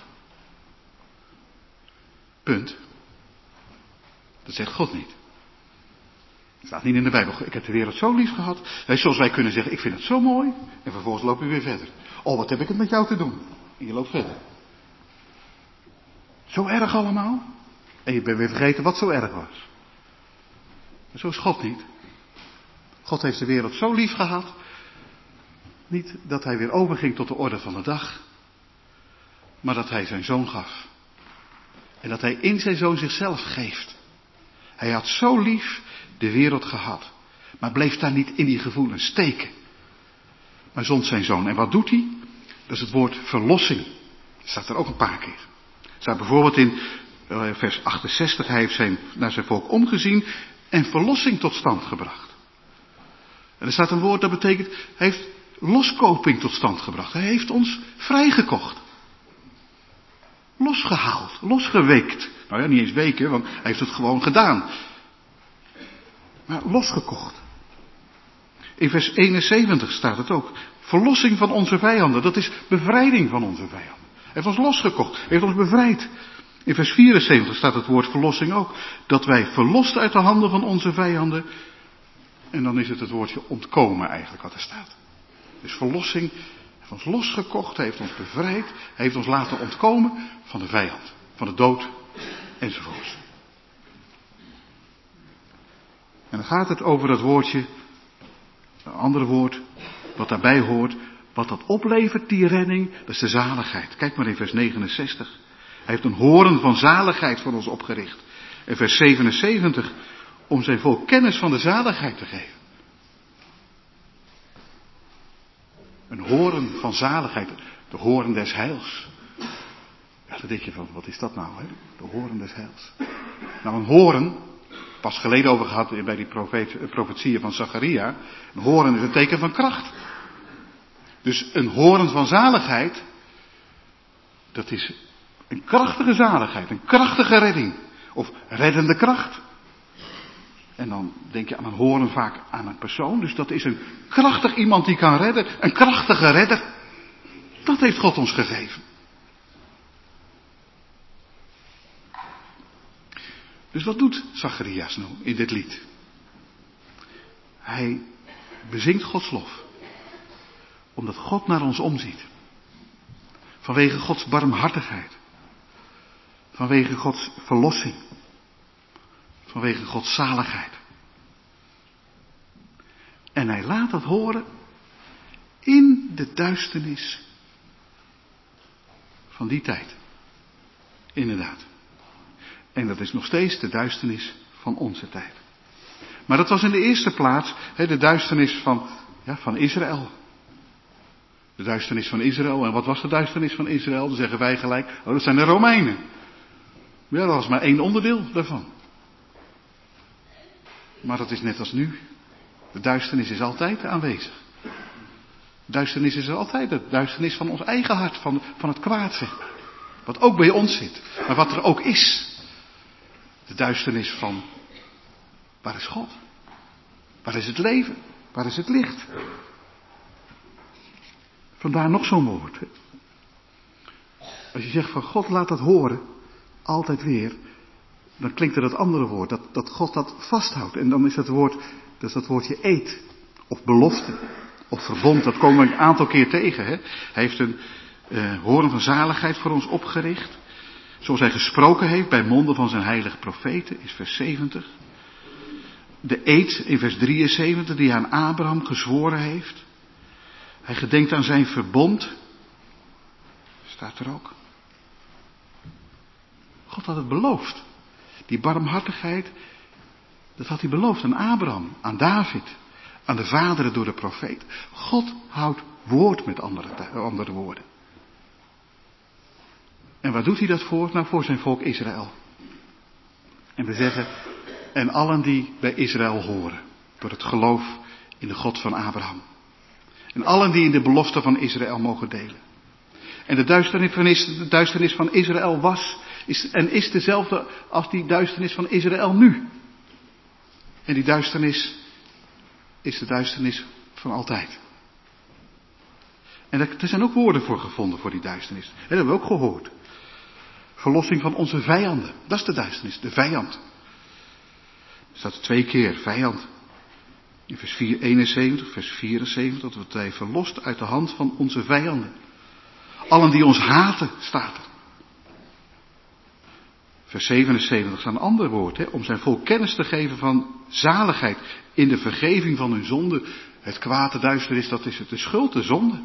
Punt. Dat zegt God niet. Het staat niet in de Bijbel, ik heb de wereld zo lief gehad. Nee, zoals wij kunnen zeggen, ik vind het zo mooi. En vervolgens loop je weer verder. Oh, wat heb ik het met jou te doen? En je loopt verder. Zo erg allemaal? En je bent weer vergeten wat zo erg was. Maar zo is God niet. God heeft de wereld zo lief gehad. Niet dat hij weer overging tot de orde van de dag. Maar dat hij zijn zoon gaf. En dat hij in zijn zoon zichzelf geeft. Hij had zo lief de wereld gehad. Maar bleef daar niet in die gevoelens steken. Maar zond zijn zoon. En wat doet hij? Dat is het woord verlossing. Dat staat er ook een paar keer. Er staat bijvoorbeeld in uh, vers achtenzestig. Hij heeft zijn, naar zijn volk omgezien en verlossing tot stand gebracht. En er staat een woord dat betekent, hij heeft loskoping tot stand gebracht. Hij heeft ons vrijgekocht. Losgehaald, losgeweekt. Nou ja, niet eens weken, want hij heeft het gewoon gedaan. Maar losgekocht. In vers eenenzeventig staat het ook. Verlossing van onze vijanden, dat is bevrijding van onze vijanden. Hij heeft ons losgekocht, hij heeft ons bevrijd. In vers vierenzeventig staat het woord verlossing ook. Dat wij verlost uit de handen van onze vijanden. En dan is het het woordje ontkomen eigenlijk wat er staat. Dus verlossing, hij heeft ons losgekocht, hij heeft ons bevrijd. Hij heeft ons laten ontkomen van de vijand, van de dood enzovoorts. En dan gaat het over dat woordje, een ander woord, wat daarbij hoort. Wat dat oplevert, die redding, dat is de zaligheid. Kijk maar in vers negenenzestig. Hij heeft een horen van zaligheid voor ons opgericht. En vers zevenenzeventig om zijn volk kennis van de zaligheid te geven. Een horen van zaligheid, de horen des heils. Ja, dan denk je van, wat is dat nou, hè? De horen des heils. Nou, een horen, pas geleden over gehad bij die profeet, profetieën van Zacharia. Een horen is een teken van kracht. Dus een horen van zaligheid, dat is een krachtige zaligheid, een krachtige redding. Of reddende kracht. En dan denk je aan een horen vaak aan een persoon. Dus dat is een krachtig iemand die kan redden. Een krachtige redder. Dat heeft God ons gegeven. Dus wat doet Zacharias nou in dit lied? Hij bezingt Gods lof. Omdat God naar ons omziet. Vanwege Gods barmhartigheid. Vanwege Gods verlossing. Vanwege Gods zaligheid. En hij laat dat horen in de duisternis van die tijd. Inderdaad. En dat is nog steeds de duisternis van onze tijd. Maar dat was in de eerste plaats he, de duisternis van, ja, van Israël. De duisternis van Israël. En wat was de duisternis van Israël? Dan zeggen wij gelijk, oh, dat zijn de Romeinen. Ja, dat was maar één onderdeel daarvan. Maar dat is net als nu. De duisternis is altijd aanwezig. De duisternis is er altijd. De duisternis van ons eigen hart, van, van het kwaad, zeg maar. Wat ook bij ons zit. Maar wat er ook is. De duisternis van, waar is God? Waar is het leven? Waar is het licht? Vandaar nog zo'n woord. Hè? Als je zegt van God laat dat horen, altijd weer, dan klinkt er dat andere woord, dat, dat God dat vasthoudt. En dan is dat woord, dat is dat woordje eed, of belofte, of verbond. Dat komen we een aantal keer tegen. Hè? Hij heeft een uh, horen van zaligheid voor ons opgericht. Zoals hij gesproken heeft bij monden van zijn heilige profeten, is vers zeventig. De eed in vers drieënzeventig die hij aan Abraham gezworen heeft. Hij gedenkt aan zijn verbond. Staat er ook. God had het beloofd. Die barmhartigheid, dat had hij beloofd aan Abraham, aan David, aan de vaderen door de profeet. God houdt woord met andere, andere woorden. En waar doet hij dat voor? Nou, voor zijn volk Israël. En we zeggen, en allen die bij Israël horen, door het geloof in de God van Abraham. En allen die in de belofte van Israël mogen delen. En de duisternis van, de duisternis van Israël was is, en is dezelfde als die duisternis van Israël nu. En die duisternis is de duisternis van altijd. En er zijn ook woorden voor gevonden voor die duisternis. En dat hebben we ook gehoord. Verlossing van onze vijanden. Dat is de duisternis, de vijand. Er staat twee keer vijand. In vers eenenzeventig, vers vierenzeventig, dat wij verlost uit de hand van onze vijanden. Allen die ons haten, staat er. Vers zevenenzeventig is een ander woord, hè, om zijn volk kennis te geven van zaligheid in de vergeving van hun zonde. Het kwaad, de duisternis, dat is het, de schuld, de zonde.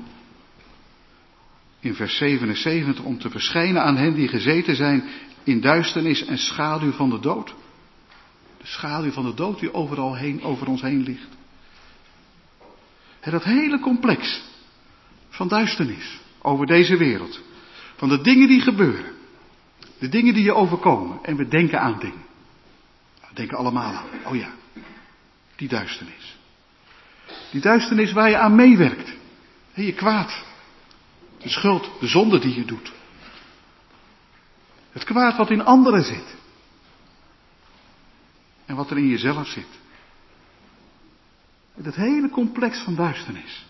In vers zevenenzeventig, om te verschijnen aan hen die gezeten zijn in duisternis en schaduw van de dood. De schaduw van de dood die overal heen, over ons heen ligt. En dat hele complex van duisternis over deze wereld. Van de dingen die gebeuren. De dingen die je overkomen. En we denken aan dingen. We denken allemaal aan. Oh ja, die duisternis. Die duisternis waar je aan meewerkt. En je kwaad. De schuld, de zonde die je doet. Het kwaad wat in anderen zit. En wat er in jezelf zit. Dat hele complex van duisternis.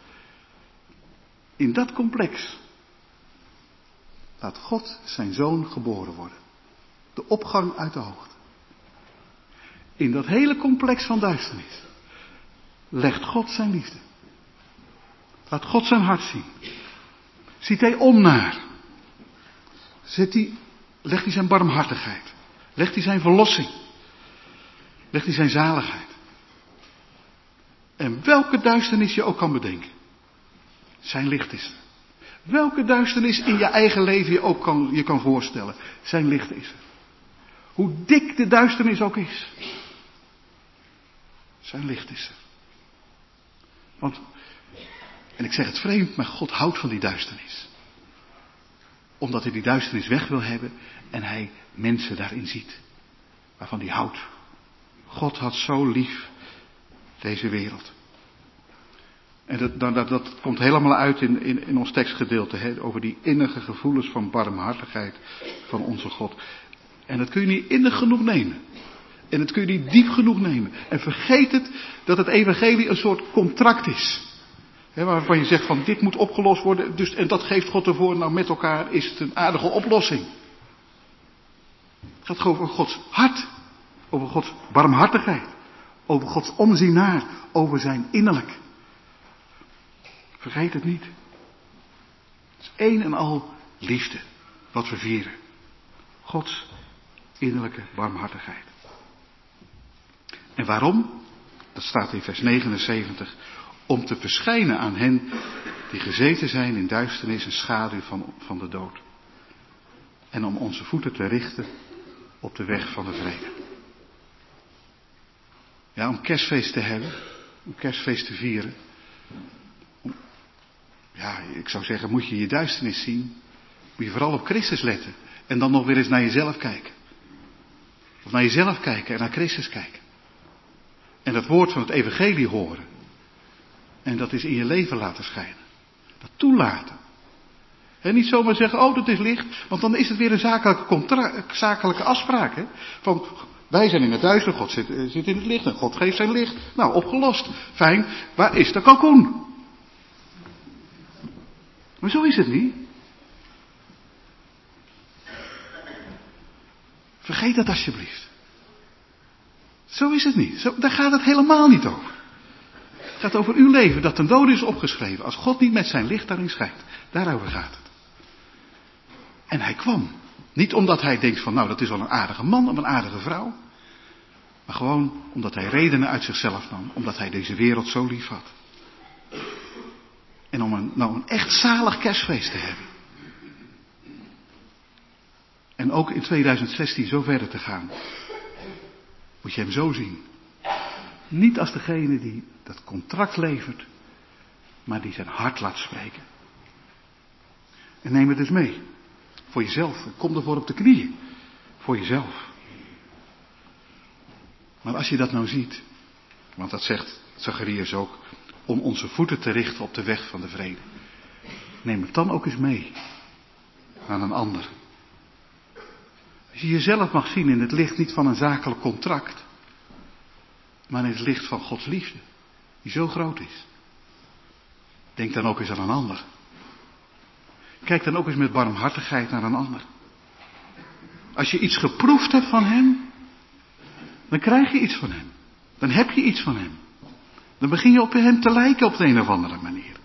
In dat complex laat God zijn zoon geboren worden. De opgang uit de hoogte. In dat hele complex van duisternis legt God zijn liefde. Laat God zijn hart zien. Ziet hij om naar. Zet hij, legt hij zijn barmhartigheid. Legt hij zijn verlossing. Legt hij zijn zaligheid. En welke duisternis je ook kan bedenken. Zijn licht is er. Welke duisternis in je eigen leven je ook kan, je kan voorstellen. Zijn licht is er. Hoe dik de duisternis ook is. Zijn licht is er. Want, en ik zeg het vreemd, maar God houdt van die duisternis. Omdat hij die duisternis weg wil hebben en hij mensen daarin ziet. Waarvan hij houdt. God had zo lief deze wereld. En dat, dat, dat, dat komt helemaal uit in, in, in ons tekstgedeelte. Hè, over die innige gevoelens van barmhartigheid van onze God. En dat kun je niet innig genoeg nemen. En dat kun je niet diep genoeg nemen. En vergeet het dat het evangelie een soort contract is. He, waarvan je zegt van dit moet opgelost worden. Dus, en dat geeft God ervoor. Nou met elkaar is het een aardige oplossing. Het gaat gewoon over Gods hart. Over Gods barmhartigheid. Over Gods omzien naar. Over zijn innerlijk. Vergeet het niet. Het is één en al liefde. Wat we vieren. Gods innerlijke barmhartigheid. En waarom? Dat staat in vers negenenzeventig. Om te verschijnen aan hen die gezeten zijn in duisternis en schaduw van, van de dood. En om onze voeten te richten op de weg van de vrede. Ja, om kerstfeest te hebben. Om kerstfeest te vieren. Om, ja, ik zou zeggen, moet je je duisternis zien. Moet je vooral op Christus letten. En dan nog weer eens naar jezelf kijken. Of naar jezelf kijken en naar Christus kijken. En dat woord van het evangelie horen. En dat is in je leven laten schijnen. Dat toelaten. En niet zomaar zeggen, oh dat is licht. Want dan is het weer een zakelijke, contra- zakelijke afspraak. Hè? Van, wij zijn in het duister, God zit, zit in het licht. En God geeft zijn licht. Nou, opgelost. Fijn. Waar is de kalkoen? Maar zo is het niet. Vergeet dat alsjeblieft. Zo is het niet. Zo, daar gaat het helemaal niet over. Het gaat over uw leven dat ten dode is opgeschreven. Als God niet met zijn licht daarin schijnt. Daarover gaat het. En hij kwam. Niet omdat hij denkt van nou dat is wel een aardige man of een aardige vrouw. Maar gewoon omdat hij redenen uit zichzelf nam. Omdat hij deze wereld zo lief had. En om een, nou een echt zalig kerstfeest te hebben. En ook in tweeduizend zestien zo verder te gaan. Moet je hem zo zien. Niet als degene die dat contract levert. Maar die zijn hart laat spreken. En neem het dus mee. Voor jezelf. Kom ervoor op de knieën. Voor jezelf. Maar als je dat nou ziet. Want dat zegt Zacharias ook. Om onze voeten te richten op de weg van de vrede. Neem het dan ook eens mee. Aan een ander. Als je jezelf mag zien in het licht niet van een zakelijk contract. Maar in het licht van Gods liefde. Die zo groot is. Denk dan ook eens aan een ander. Kijk dan ook eens met barmhartigheid naar een ander. Als je iets geproefd hebt van hem. Dan krijg je iets van hem. Dan heb je iets van hem. Dan begin je op hem te lijken op de een of andere manier.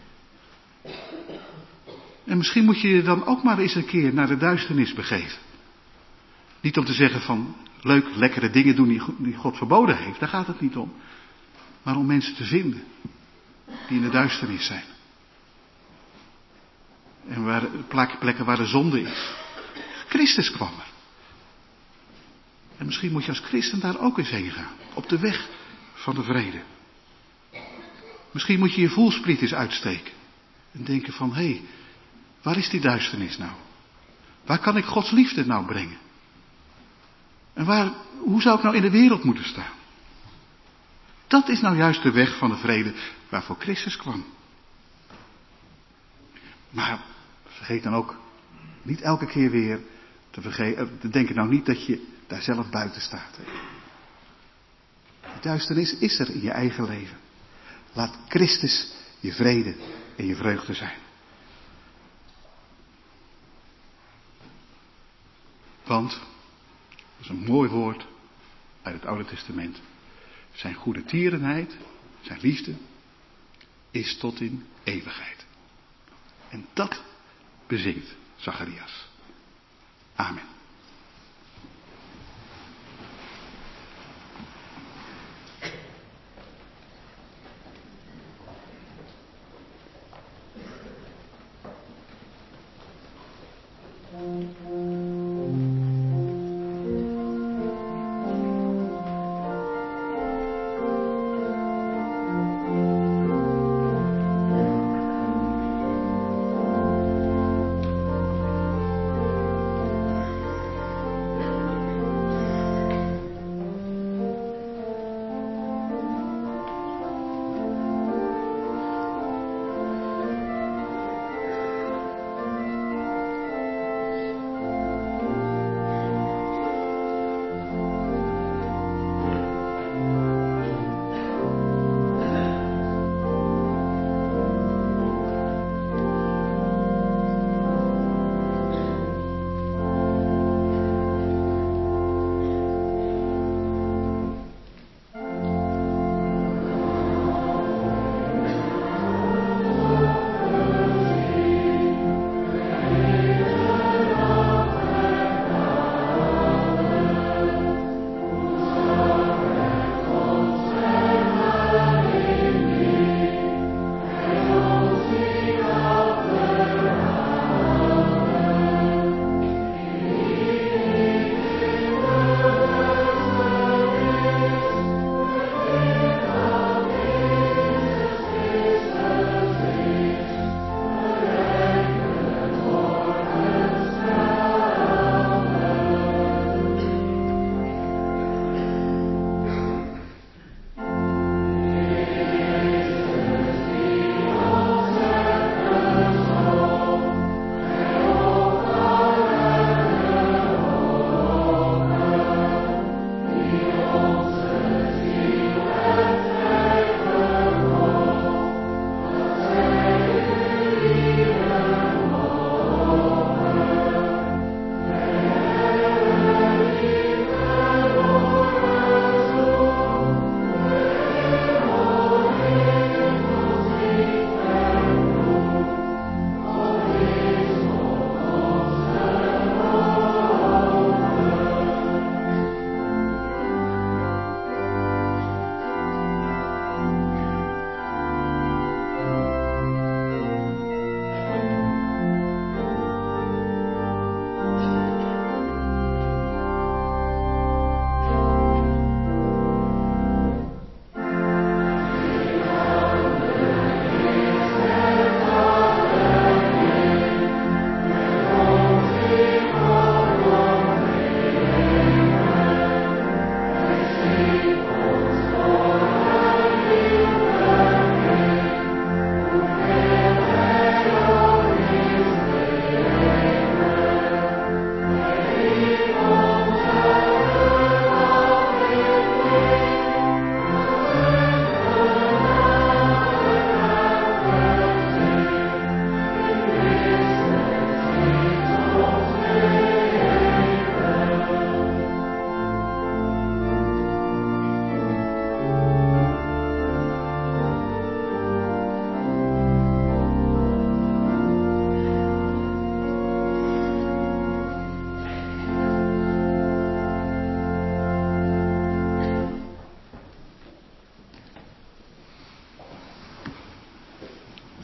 En misschien moet je je dan ook maar eens een keer naar de duisternis begeven. Niet om te zeggen van leuk, lekkere dingen doen die God verboden heeft. Daar gaat het niet om. Maar om mensen te vinden. Die in de duisternis zijn. En waar, plekken waar de zonde is. Christus kwam er. En misschien moet je als christen daar ook eens heen gaan. Op de weg van de vrede. Misschien moet je je voelspriet eens uitsteken. En denken van, hé, hey, waar is die duisternis nou? Waar kan ik Gods liefde nou brengen? En waar, hoe zou ik nou in de wereld moeten staan? Dat is nou juist de weg van de vrede waarvoor Christus kwam. Maar vergeet dan ook niet elke keer weer te, verge- te denken nou niet dat je daar zelf buiten staat. De duisternis is er in je eigen leven. Laat Christus je vrede en je vreugde zijn. Want, dat is een mooi woord uit het Oude Testament. Zijn goede tierenheid, zijn liefde, is tot in eeuwigheid. En dat bezingt Zacharias. Amen.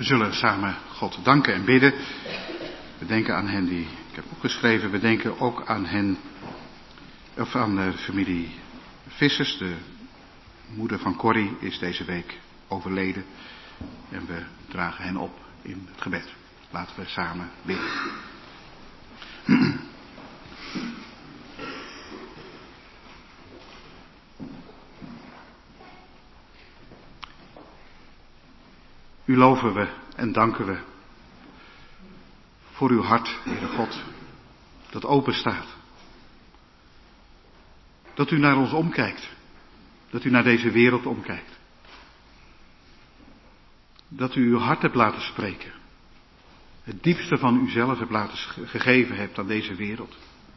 zullen samen God danken en bidden. We denken aan hen die ik heb opgeschreven. We denken ook aan hen, of aan de familie Vissers. De moeder van Corrie is deze week overleden. En we dragen hen op in het gebed. Laten we samen bidden. U loven we en danken we voor uw hart, Heere God, dat open staat. Dat u naar ons omkijkt. Dat u naar deze wereld omkijkt. Dat u uw hart hebt laten spreken. Het diepste van uzelf hebt laten gegeven hebt aan deze wereld.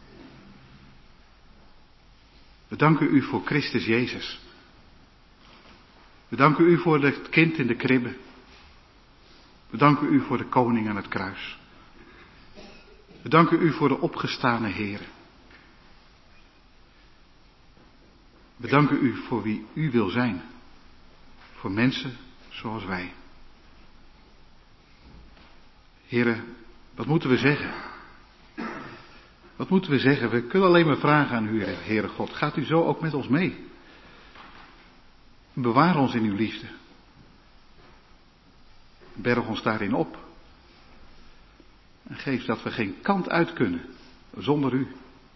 We danken u voor Christus Jezus. We danken u voor het kind in de kribbe. We danken u voor de koning aan het kruis. We danken u voor de opgestane Heere. We danken u voor wie u wil zijn. Voor mensen zoals wij. Heere, wat moeten we zeggen? Wat moeten we zeggen? We kunnen alleen maar vragen aan u, Heere God. Gaat u zo ook met ons mee? Bewaar ons in uw liefde. Berg ons daarin op. En geef dat we geen kant uit kunnen zonder u.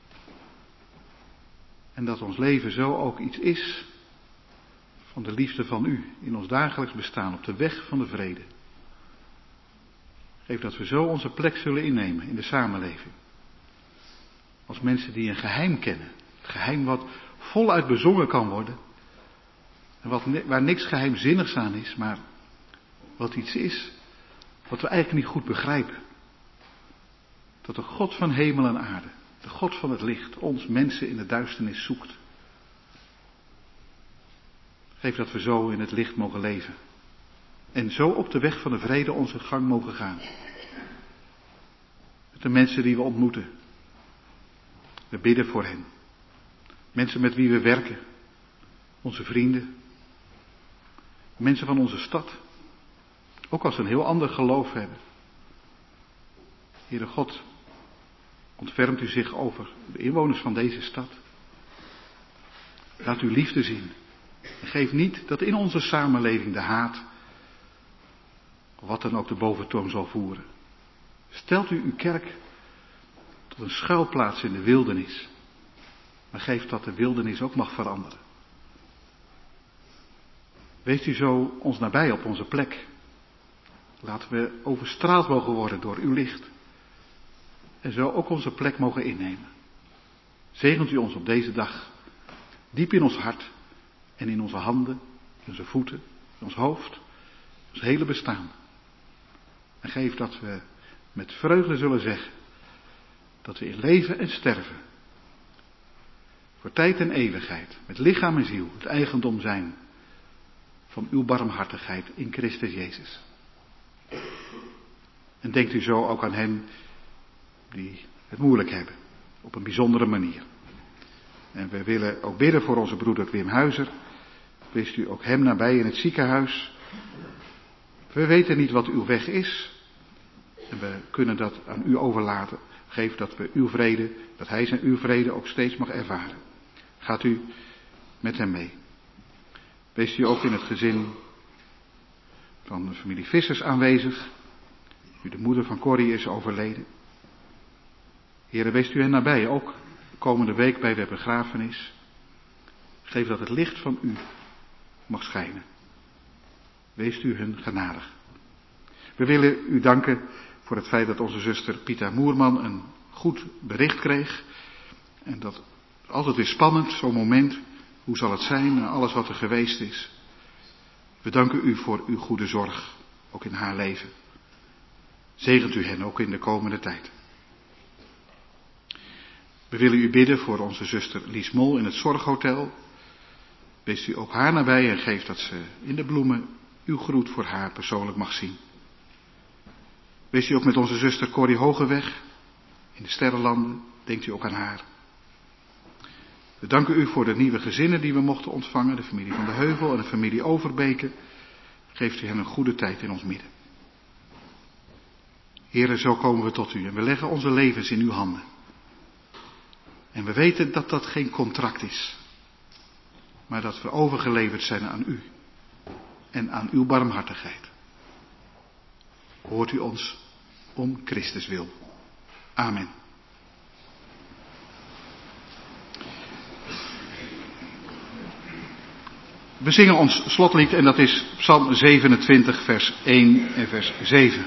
En dat ons leven zo ook iets is van de liefde van u in ons dagelijks bestaan op de weg van de vrede. Geef dat we zo onze plek zullen innemen in de samenleving. Als mensen die een geheim kennen. Het geheim wat voluit bezongen kan worden. En wat, waar niks geheimzinnigs aan is, maar wat iets is wat we eigenlijk niet goed begrijpen. Dat de God van hemel en aarde, de God van het licht, ons mensen in de duisternis zoekt. Geef dat we zo in het licht mogen leven. En zo op de weg van de vrede onze gang mogen gaan. Met de mensen die we ontmoeten. We bidden voor hen. Mensen met wie we werken. Onze vrienden. Mensen van onze stad. Ook als ze een heel ander geloof hebben. Heere God, ontfermt u zich over de inwoners van deze stad. Laat uw liefde zien. En geef niet dat in onze samenleving de haat, wat dan ook de boventoon zal voeren. Stelt u uw kerk tot een schuilplaats in de wildernis. Maar geef dat de wildernis ook mag veranderen. Wees u zo ons nabij op onze plek. Laten we overstraald mogen worden door uw licht. En zo ook onze plek mogen innemen. Zegent u ons op deze dag. Diep in ons hart. En in onze handen. In onze voeten. In ons hoofd. Ons hele bestaan. En geef dat we met vreugde zullen zeggen. Dat we in leven en sterven. Voor tijd en eeuwigheid. Met lichaam en ziel. Het eigendom zijn. Van uw barmhartigheid in Christus Jezus. En denkt u zo ook aan hen die het moeilijk hebben. Op een bijzondere manier. En we willen ook bidden voor onze broeder Wim Huizer. Wees u ook hem nabij in het ziekenhuis. We weten niet wat uw weg is. En we kunnen dat aan u overlaten. Geef dat we uw vrede, dat hij zijn uw vrede ook steeds mag ervaren. Gaat u met hem mee. Wees u ook in het gezin van de familie Vissers aanwezig. Nu de moeder van Corrie is overleden. Heere, wees u hen nabij, ook de komende week bij de begrafenis. Geef dat het licht van u mag schijnen. Wees u hun genadig. We willen u danken voor het feit dat onze zuster Pieter Moerman een goed bericht kreeg. En dat altijd weer spannend, zo'n moment. Hoe zal het zijn na alles wat er geweest is? We danken u voor uw goede zorg, ook in haar leven. Zegent u hen ook in de komende tijd. We willen u bidden voor onze zuster Lies Mol in het zorghotel. Wees u ook haar nabij en geef dat ze in de bloemen uw groet voor haar persoonlijk mag zien. Wees u ook met onze zuster Corrie Hogeweg in de Sterrenlanden. Denkt u ook aan haar. We danken u voor de nieuwe gezinnen die we mochten ontvangen. De familie van de Heuvel en de familie Overbeke. Geeft u hen een goede tijd in ons midden. Heere, zo komen we tot u en we leggen onze levens in uw handen. En we weten dat dat geen contract is, maar dat we overgeleverd zijn aan u en aan uw barmhartigheid. Hoort u ons om Christus wil. Amen. We zingen ons slotlied en dat is Psalm zevenentwintig, vers één en vers zeven.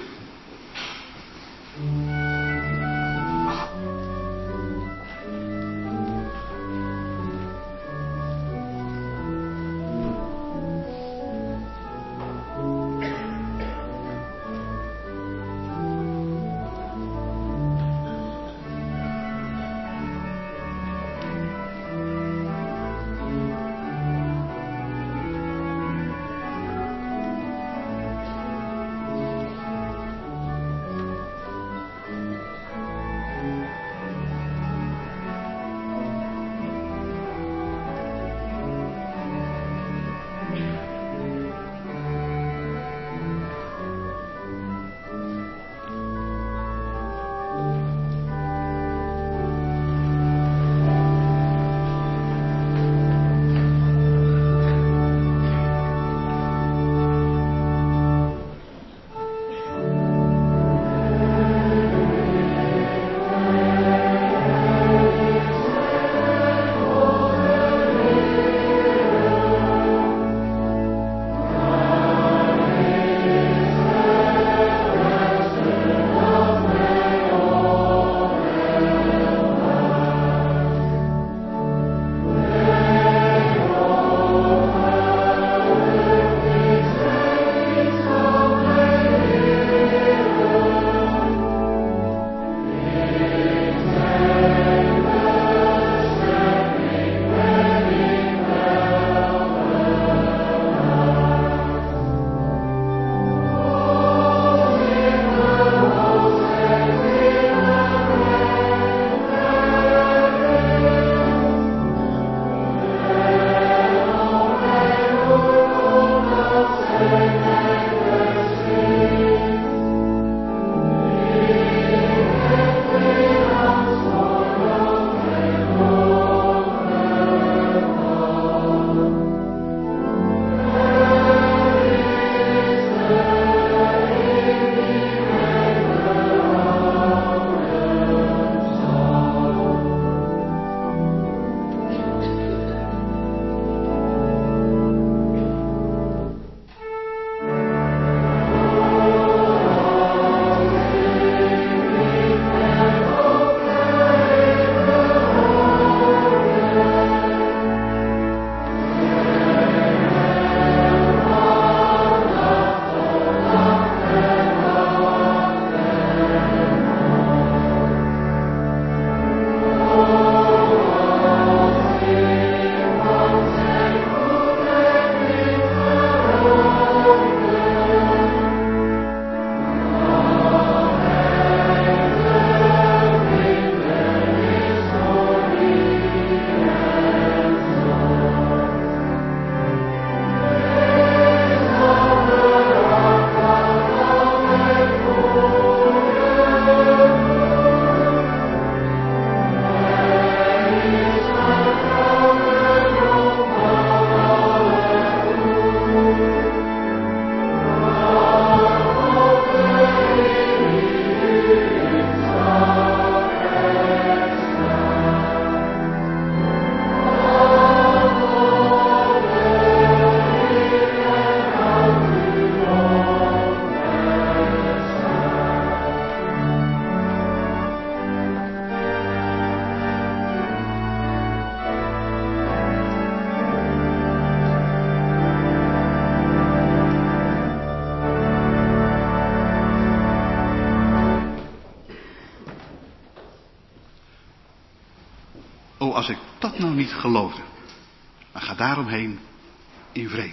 Oh, als ik dat nou niet geloofde. Maar ga daaromheen in vrede.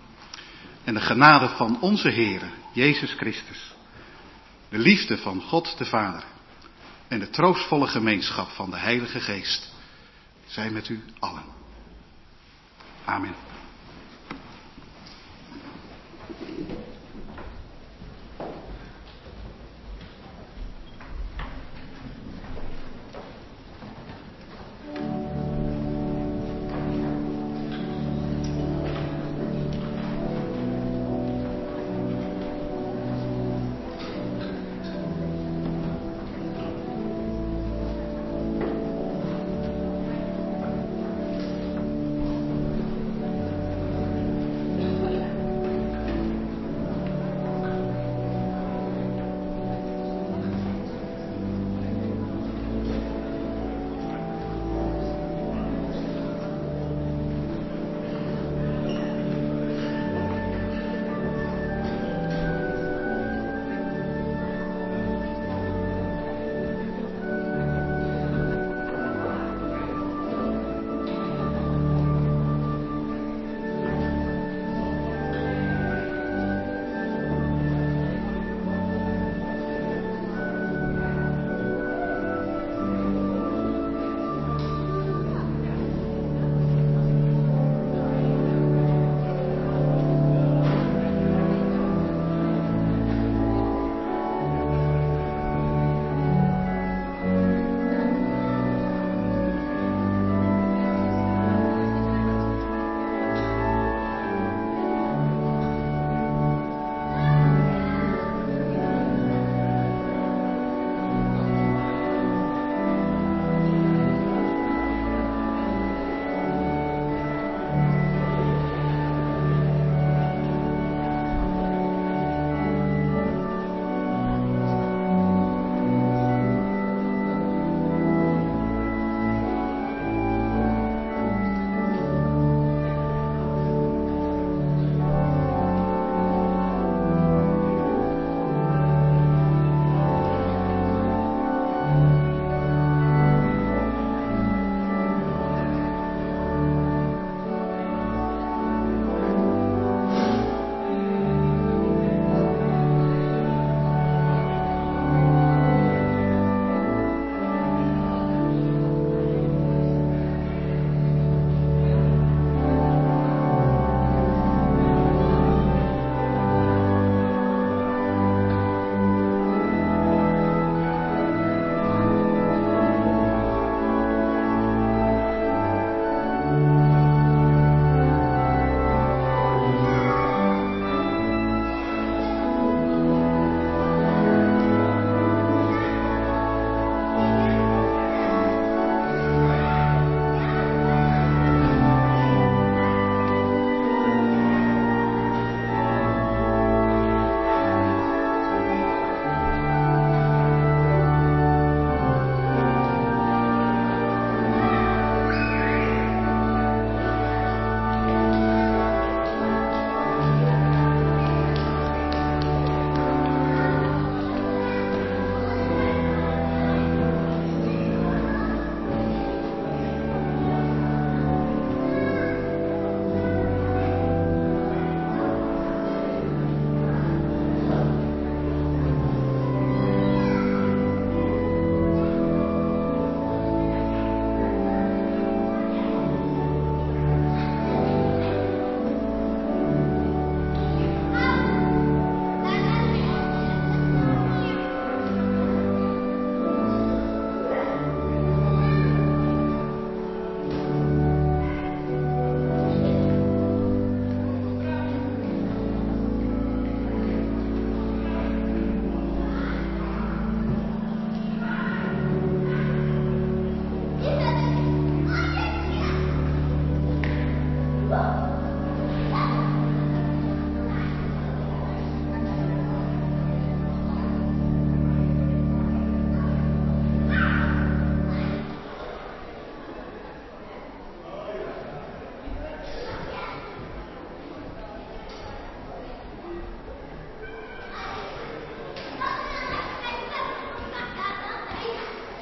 En de genade van onze Heere, Jezus Christus, de liefde van God de Vader en de troostvolle gemeenschap van de Heilige Geest zijn met u allen. Amen.